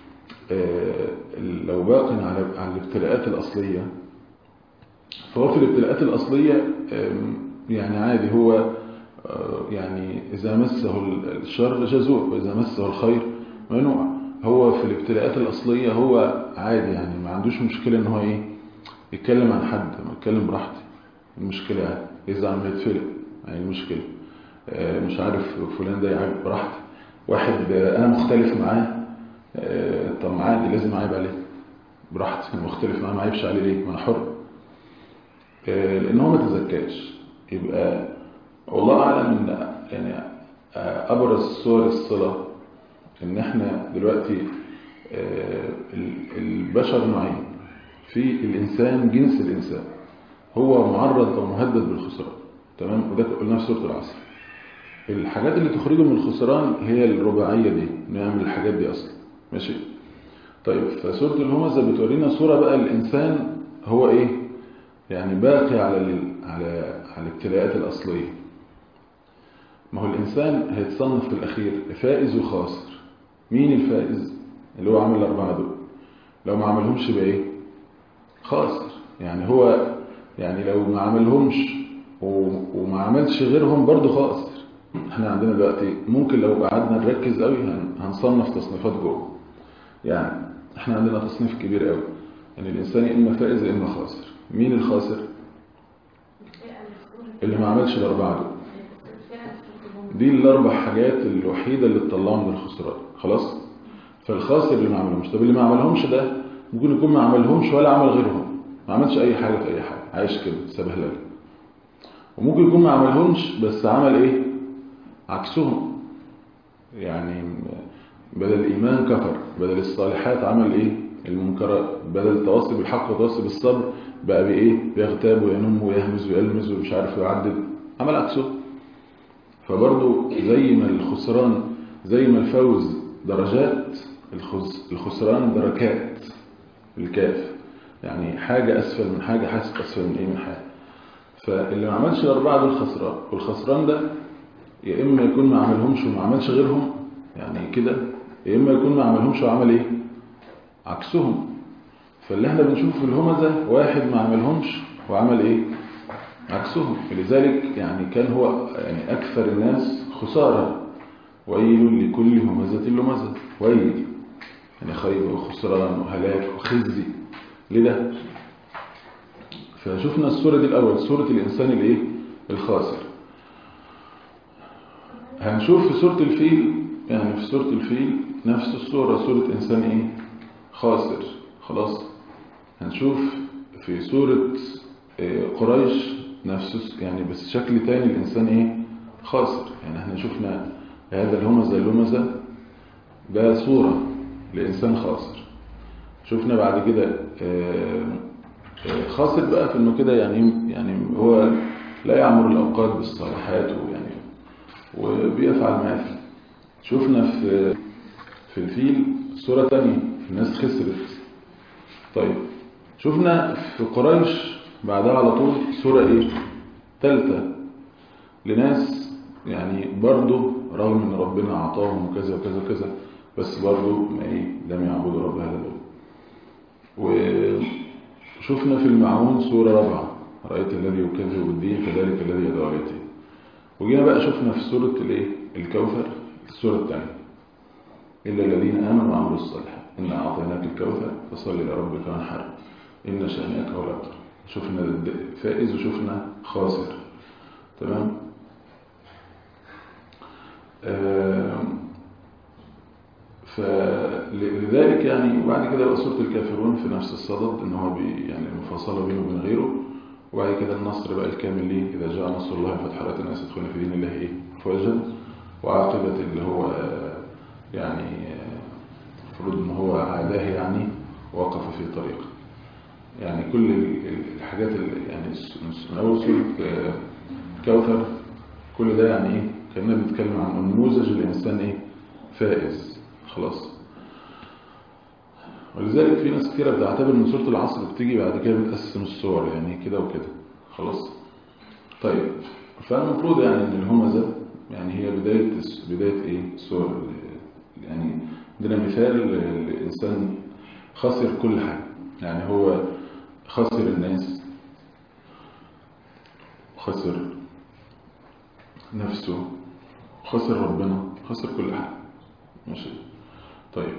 [SPEAKER 3] لو باق على على الابتلاءات الأصلية، فهو في الابتلاءات الأصلية يعني عادي. هو يعني إذا مسه الشر جزوع، وإذا مسه الخير منوع. هو في الابتلاءات الأصلية هو عادي، يعني ما عندوش مشكلة إن هو إيه يتكلم عن حد، ما يتكلم براحتي. المشكلة يعني إذا عم يتفلق، يعني المشكلة مش عارف فلان ده يعيب براحتي. واحد أنا مختلف معاه، طب عادي لازم أعيب عليه براحتي. أنا مختلف معاه ما عيبش عليه ليه؟ ما أنا حر. لأن هو ما تزكاش. يبقى والله أعلم إن يعني أبرز صور الصلة إن إحنا دلوقتي البشر نوعين. في الإنسان، جنس الإنسان هو معرض أو مهدد بالخسران، تمام؟ وده قلناه في سورة العصر. الحاجات اللي تخرجه من الخسران هي الرباعية دي، نعمل الحاجات دي أصلا، ماشي؟ طيب فسورة الهمزة بتورينا صورة بقى الإنسان هو إيه؟ يعني باقي على ال... على على الابتلاءات الأصلية. ما هو الإنسان هيتصنف في الأخير فائز وخاسر. مين الفائز؟ اللي هو عمل الأربعة دول. لو ما عملهمش بقى إيه؟ خاسر. يعني هو يعني لو ما عملهمش وما عملش غيرهم برضو خاسر. احنا عندنا دلوقتي ممكن لو قعدنا نركز قوي هنصنف تصنيفات جوه. يعني احنا عندنا تصنيف كبير قوي، يعني الإنسان يا إما فائز يا إما خاسر. مين الخاسر؟ اللي ما عملش الأربعة دول. دي الأربع حاجات الوحيدة اللي تطلعهم من الخسران. خلاص؟ فالخاسر اللي ما عملهمش. طب اللي ما عملهمش ده ممكن يكون ما عملهمش ولا عمل غيرهم، ما عملش أي حاجة في أي حاجة، عايش كده سبهلله. وممكن يكون ما عملهمش بس عمل إيه؟ عكسهم. يعني بدل الإيمان كفر، بدل الصالحات عمل إيه؟ المنكرات، بدل التواصي بالحق والتواصي بالصبر بقى بإيه؟ بيغتاب وينم ويهمز ويلمز ومش عارف يعدد، عمل عكسه. فبرضه زي ما الخسران، زي ما الفوز درجات، الخسران دركات بالكاف. يعني حاجة أسفل من حاجة، حاسس أسفل من إيه من حاجة. فاللي ما عملش الأربعة دول خسران. والخسران ده يا إما يكون ما عملهمش وما عملش غيرهم، يعني كده، يا إما يكون ما عملهمش وعمل إيه؟ عكسهم. فاللي احنا بنشوفه في الهمزة واحد ما عملهمش وعمل إيه؟ عكسهم. فلذلك يعني كان هو يعني أكثر الناس خسارة. ويل لكل همزة لمزة. ويل يعني خيبة وخسران وهلاك وخزي. ليه؟ فشوفنا السورة دي الأول، سورة الإنسان الإيه؟ الخاسر. هنشوف في سورة الفيل، يعني في سورة الفيل نفس السورة، سورة إنسان إيه؟ خاسر. خلاص. هنشوف في سورة قريش نفس، يعني بس شكل تاني الإنسان إيه؟ خاسر. يعني احنا شفنا هذا الهمزة اللمزة ده صورة لإنسان خاسر. شفنا بعد كده خاسر بقى في إنه كده يعني يعني هو لا يعمر الأوقات بالصالحات ويعني وبيفعل ما يفعل. شفنا في في الفيل صورة تانية، الناس خسرت. طيب شفنا في قريش بعدها على طول صورة ايه؟ ثالثة لناس يعني برضه رغم ان ربنا اعطاهم كذا وكذا وكذا، بس برضه ما ايه لم يعبدوا رب هذا اليوم. وشفنا في المعون سورة رابعة، رأيت الذي يكذب بالدين فذلك الذي يدعو اليتيم. وجينا بقى شفنا في سورة الايه الكوثر السورة الثانية، إلا الذين آمنوا وعملوا الصالحات إنا أعطيناك الكوثر فصل لربك وانحر إن شأنك هو الأبتر. شفنا فائز وشفنا خاسر. تمام. فلذلك يعني وبعد كده بقى سورة الكافرون في نفس الصدد ان هو بي يعني المفاصلة بينه وبين غيره. وبعد كده النصر بقى الكامل ليه إذا جاء نصر الله فتح رأيت الناس يدخلون في دين الله إيه فوجا. وعاقبة اللي هو يعني المفروض ان هو عاداه يعني وقف في طريقه. يعني كل الحاجات اللي يعني من اول سورة الكوثر كل ده يعني ايه كنا بنتكلم عن نموذج الانسان ايه فائز خلاص. ولذلك في ناس كتيرة بتعتبر ان سورة العصر بتيجي بعد كده بتقسم الصور يعني كده وكده خلاص. طيب فالمفروض يعني ان الهمزة يعني هي بداية بداية ايه سورة يعني عندنا مثال الانسان خسر كل حاجة. يعني هو خسر الناس، خسر نفسه، خسر ربنا، خسر كل حاجة. ماشي. طيب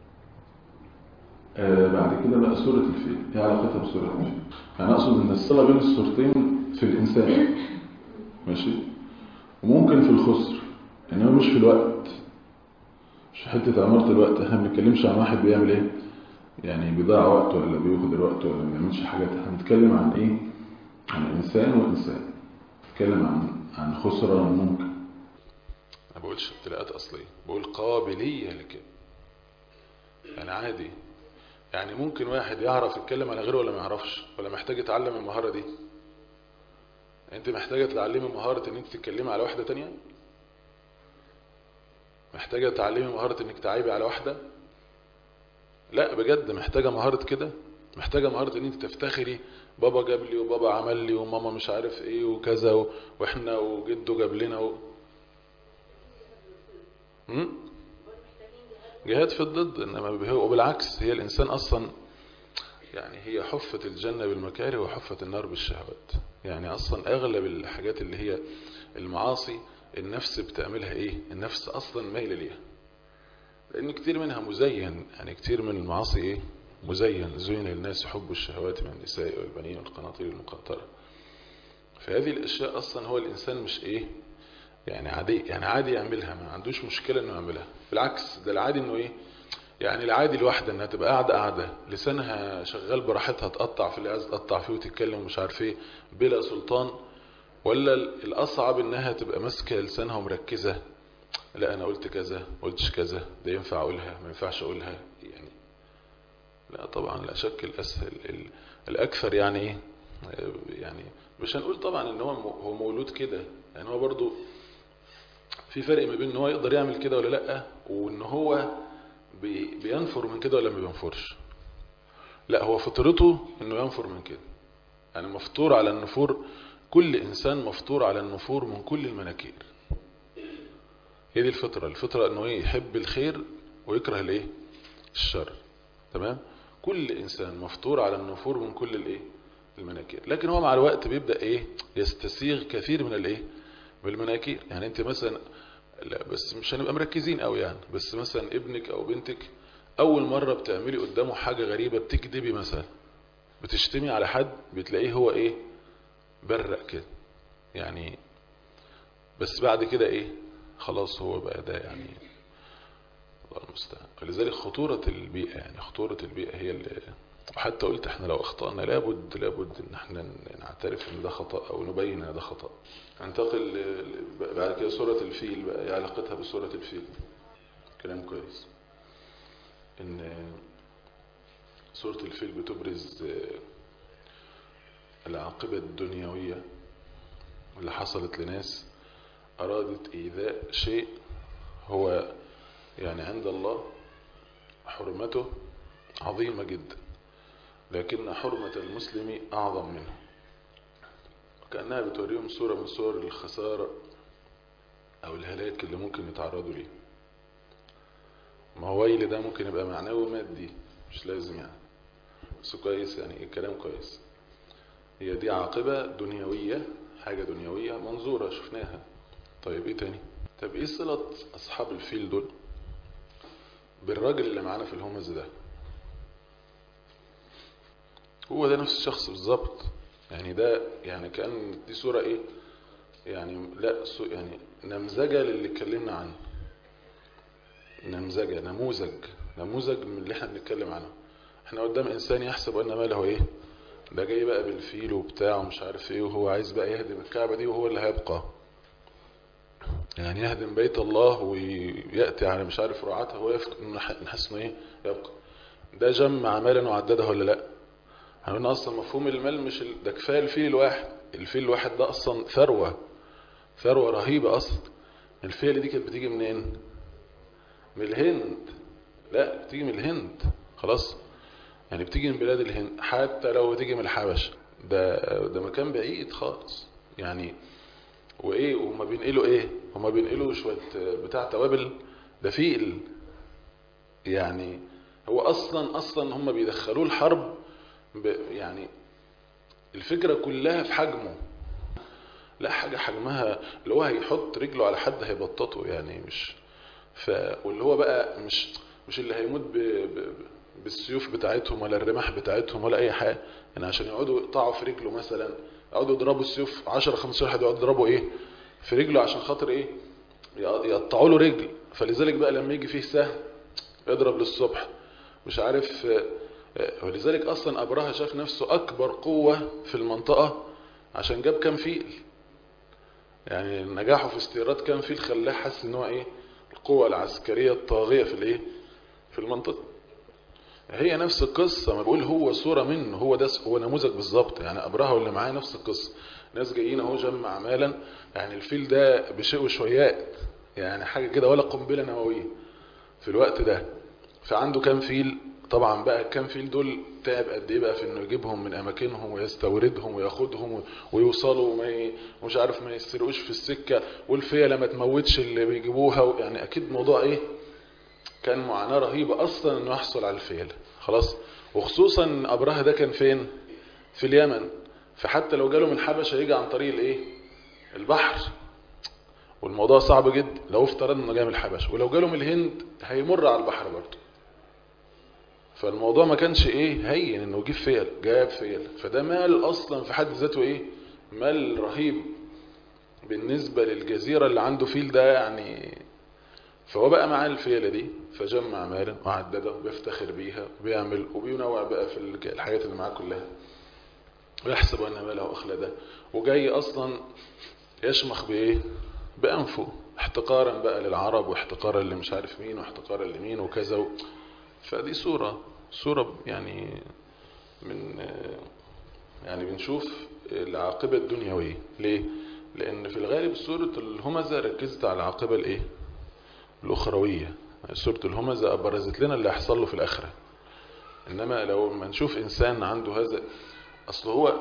[SPEAKER 3] آه بعد كده بقى سورة الفيل ايه علاقتها بسورة الفيل؟ يعني اقصد ان الصلة بين السورتين في الانسان ماشي، وممكن في الخسر انما مش في الوقت، مش حتة عمارة الوقت. احنا ما بنتكلمش عن واحد بيعمل ايه يعني بيضيع وقت ولا بياخد الوقت ولا ما بيعملش حاجات. احنا بنتكلم عن ايه عن انسان وانسان، بنتكلم عن عن خسران ممكن.
[SPEAKER 2] انا بقولش ابتلاءات اصليه، بقول قابليه لكده. يعني عادي يعني ممكن واحد يعرف يتكلم على غيره ولا ما يعرفش، ولا محتاج يتعلم المهاره دي. انت محتاجه تتعلمي مهاره ان انت تتكلمي على واحده تانية، محتاجه تتعلمي مهاره انك تعيبي على واحده. لا بجد محتاجه مهاره كده، محتاجه مهاره ان انت تفتخري بابا جاب لي وبابا عمل لي وماما مش عارف ايه وكذا و... واحنا وجده جاب لنا و... م? جهاد في الضد. انما هو بالعكس، هي الانسان اصلا يعني هي حفة الجنة بالمكاره وحفة النار بالشهوات. يعني اصلا اغلب الحاجات اللي هي المعاصي النفس بتعملها ايه، النفس اصلا مايلة ليها، لان كتير منها مزين. يعني كتير من المعاصي ايه مزين، زين للناس حب الشهوات من النساء والبنين والقناطير المقنطرة. فهذه الاشياء اصلا هو الانسان مش ايه يعني عادي، يعني عادي يعملها، ما عندوش مشكلة انه يعملها. بالعكس ده العادي انه ايه يعني العادي الواحدة انها تبقى قاعدة قاعدة لسانها شغال براحتها تقطع في اللي عايز تقطع فيه وتتكلم ومش عارف ايه بلا سلطان، ولا الاصعب انها تبقى ماسكة لسانها ومركزة لا انا قلت كذا ما قلتش كذا، ده ينفع اقولها ما ينفعش اقولها. يعني لا طبعا لا شك الاسهل الاكثر يعني ايه يعني مش هنقول طبعا ان هو هو مولود كده، يعني هو برضو في فرق ما بين ان هو يقدر يعمل كده ولا لا، وان هو بينفر من كده ولا ما بينفرش. لا هو فطرته انه ينفر من كده. يعني مفطور على النفور، كل انسان مفطور على النفور من كل المناكير. هي دي الفطرة. الفطرة انه ايه يحب الخير ويكره الايه الشر. تمام. كل انسان مفطور على النفور من كل الايه المناكير، لكن هو مع الوقت بيبدأ ايه يستسيغ كثير من الايه من المناكير. يعني انت مثلا لا بس مش هنبقى مركزين قوي يعني، بس مثلا ابنك او بنتك اول مرة بتعملي قدامه حاجة غريبة، بتكذبي مثلا، بتشتمي على حد، بتلاقيه هو ايه برق كده يعني، بس بعد كده ايه خلاص هو بقى ده يعني الله المستعان. ولذلك خطورة البيئة، يعني خطورة البيئة هي اللي، وحتى قلت احنا لو اخطأنا لابد لابد ان احنا نعترف ان ده خطأ او نبين ان ده خطأ. انتقل بعد كده سورة الفيل بقى، ايه علاقتها بسورة الفيل؟ كلام كويس. ان سورة الفيل بتبرز العاقبة الدنيوية اللي حصلت لناس أرادت إيذاء شيء هو يعني عند الله حرمته عظيمة جدا، لكن حرمة المسلم أعظم منه. وكأنها بتوريهم صورة من صور الخسارة او الهلاك اللي ممكن يتعرضوا ليه. ما هو ويل ده ممكن يبقى معنوي مادي، مش لازم يعني، بس كويس يعني ايه الكلام كويس. هي دي عاقبة دنيوية، حاجة دنيوية منظورة شفناها. طيب ايه تاني؟ طب ايه صلة اصحاب الفيل دول بالراجل اللي معانا في الهمز ده؟ هو ده نفس الشخص بالظبط يعني. ده يعني كأن دي صورة ايه يعني، لا يعني نمذجة للي اتكلمنا عنه، نمذجة نموذج نموذج من اللي احنا بنتكلم عنه. احنا قدام انسان يحسب ان ماله ايه، ده جاي بقى بالفيل وبتاع ومش عارف ايه، وهو عايز بقى يهدم الكعبة دي وهو اللي هيبقى يعني يهدم بيت الله ويأتي على مش عارف رعاتها وهو نحس انه ايه يبقى. ده جمع مالا وعدده ولا لا؟ هنقولنا اصلا مفهوم المال مش ال... ده كفايه الفيل الواحد. الفيل الواحد ده اصلا ثروه ثروه رهيبه اصلا. الفيل دي كانت بتيجي منين؟ من الهند. لا بتيجي من الهند خلاص، يعني بتيجي من بلاد الهند. حتى لو بتيجي من الحبش، ده ده مكان بعيد خالص يعني. وايه وما بينقلوا ايه؟ هما بينقلوا شويه بتاع توابل، ده فيل يعني. هو اصلا اصلا هما بيدخلوه الحرب يعني. الفكرة كلها في حجمه، لا حاجة حجمها اللي هو هيحط رجله على حد هيبططه يعني. مش ف واللي هو بقى مش مش اللي هيموت ب... ب... بالسيوف بتاعتهم ولا الرماح بتاعتهم ولا اي حاجة يعني، عشان يقعدوا يقطعوا في رجله مثلا، يقعدوا يضربوا السيوف عشرة خمستاشر واحد يقعدوا يضربوا ايه في رجله عشان خاطر ايه يقطعوا له رجل. فلذلك بقى لما يجي فيه سهم يضرب للصبح مش عارف. ولذلك اصلا ابرهة شاف نفسه اكبر قوة في المنطقة عشان جاب كام فيل يعني. نجاحه في استيراد كام فيل خلاه حس ان هو ايه القوة العسكرية الطاغية في الايه في المنطقة. هي نفس القصة، ما بقول هو صورة منه، هو ده هو نموذج بالظبط يعني. ابرهة واللي معاه نفس القصة، ناس جايين اهو جمع مالا يعني. الفيل ده بشيء وشويات يعني، حاجة كده ولا قنبلة نووية في الوقت ده. فعنده كام فيل طبعا بقى. كام فيل دول تعب قد ايه بقى في انه يجيبهم من اماكنهم ويستوردهم وياخدهم ويوصلوا وما ي... ومش عارف ما يسرقوش في السكة، والفيلة ما تموتش اللي بيجيبوها يعني. اكيد موضوع ايه كان معاناة رهيبة اصلا انه يحصل على الفيلة خلاص. وخصوصا ابرهة ده كان فين؟ في اليمن. فحتى لو جاله من حبشة يجي عن طريق الايه البحر، والموضوع صعب جدا لو افترضنا انه جاي من الحبشة. ولو جاله من الهند هيمر على البحر برضه. فالموضوع ما كانش ايه هين انه يجيب فيل، جاب فيل. فده مال اصلا في حد ذاته ايه مال رهيب بالنسبة للجزيرة اللي عنده فيل ده يعني. فهو بقى معاه الفيلة دي فجمع مالا وعدده وبيفتخر بيها وبيعمل وبينوع بقى في الحاجات اللي معاه كلها، ويحسب ان ماله اخلده. وجاي اصلا يشمخ بايه بانفه، احتقارا بقى للعرب واحتقارا اللي مش عارف مين واحتقارا لمين وكذا و... فدي صورة صورة يعني من يعني بنشوف العاقبة الدنيوية. ليه؟ لأن في الغالب سورة الهمزة ركزت على العاقبة الإيه؟ الأخروية. سورة الهمزة أبرزت لنا اللي هيحصل له في الآخرة. إنما لو ما نشوف إنسان عنده هذا، أصل هو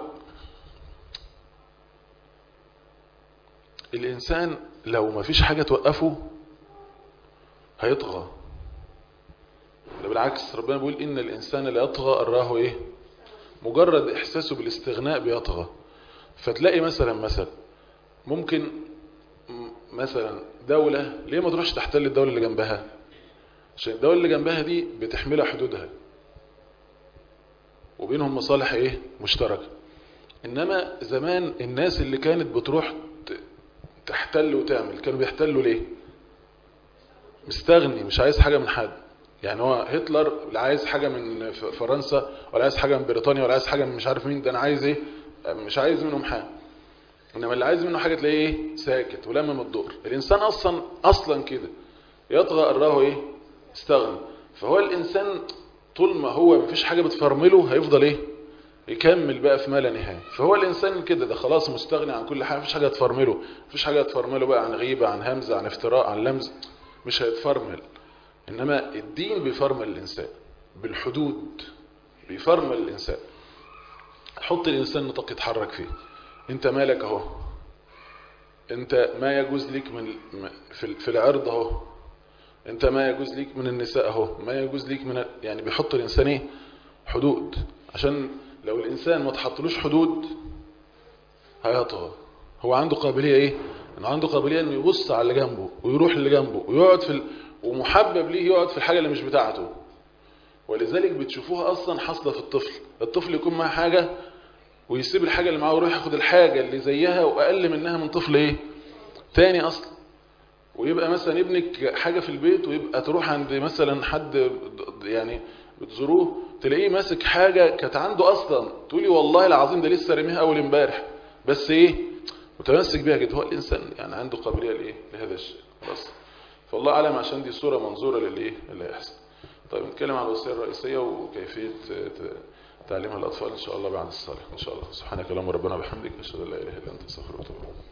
[SPEAKER 2] الإنسان لو ما فيش حاجة توقفه هيطغى. بالعكس ربنا بيقول إن الإنسان لا يطغى أراه إيه؟ مجرد إحساسه بالاستغناء بيطغى. فتلاقي مثلا مثلا ممكن مثلا دولة ليه ما تروحش تحتل الدولة اللي جنبها؟ عشان الدولة اللي جنبها دي بتحملها حدودها وبينهم مصالح إيه؟ مشتركة. إنما زمان الناس اللي كانت بتروح تحتل وتعمل كانوا بيحتلوا ليه؟ مستغني مش عايز حاجة من حد يعني. هو هتلر لا عايز حاجة من فرنسا ولا عايز حاجة من بريطانيا ولا عايز حاجة من مش عارف مين. ده انا عايز ايه؟ مش عايز منهم حاجة. انما اللي عايز منه حاجة تلاقيه ايه؟ ساكت ولمم الدور. الانسان اصلا اصلا كده يطغى أراه ايه؟ استغنى. فهو الانسان طول ما هو مفيش حاجة بتفرمله هيفضل ايه؟ يكمل بقى في ما لا نهاية. فهو الانسان كده ده خلاص مستغني عن كل حاجة، مفيش حاجة تفرمله، مفيش حاجة تفرمله بقى عن غيبة عن همزة عن افتراء عن لمز، مش هيتفرمل. إنما الدين بيفرمل الإنسان بالحدود، بيفرمل الإنسان، حط الإنسان نطاق يتحرك فيه. أنت مالك أهو انت ما يجوز ليك من في في العرض اهو، انت ما يجوز ليك من النساء اهو، ما يجوز ليك من، يعني بيحط الانسان ايه حدود، عشان لو الانسان ما تحطلوش حدود هيطغى. هو عنده قابليه ايه؟ انه عنده قابليه انه يبص على اللي جنبه ويروح اللي جنبه ويقعد في ال... ومحبب ليه يقعد في الحاجه اللي مش بتاعته. ولذلك بتشوفوها اصلا حاصله في الطفل، الطفل يكون معاه حاجه ويسيب الحاجه اللي معاه ويروح ياخد الحاجه اللي زيها واقل منها من طفل ايه تاني اصلا. ويبقى مثلا ابنك حاجه في البيت ويبقى تروح عند مثلا حد يعني بتزوروه تلاقيه ماسك حاجه كانت عنده اصلا، تقولي والله العظيم ده لسه رميها اول امبارح، بس ايه متمسك بيها كده. هو الانسان يعني عنده قابليه لايه لهذا الشيء خلاص. فالله اعلم، عشان دي صوره منظوره للايه اللي هيحصل. طيب نتكلم عن الوصيه الرئيسيه وكيفيه تعليمها الاطفال ان شاء الله بعد الصلاه ان شاء الله. سبحانك اللهم ربنا وبحمدك اشهد ان لا اله الا انت استغفرك واتوب اليك.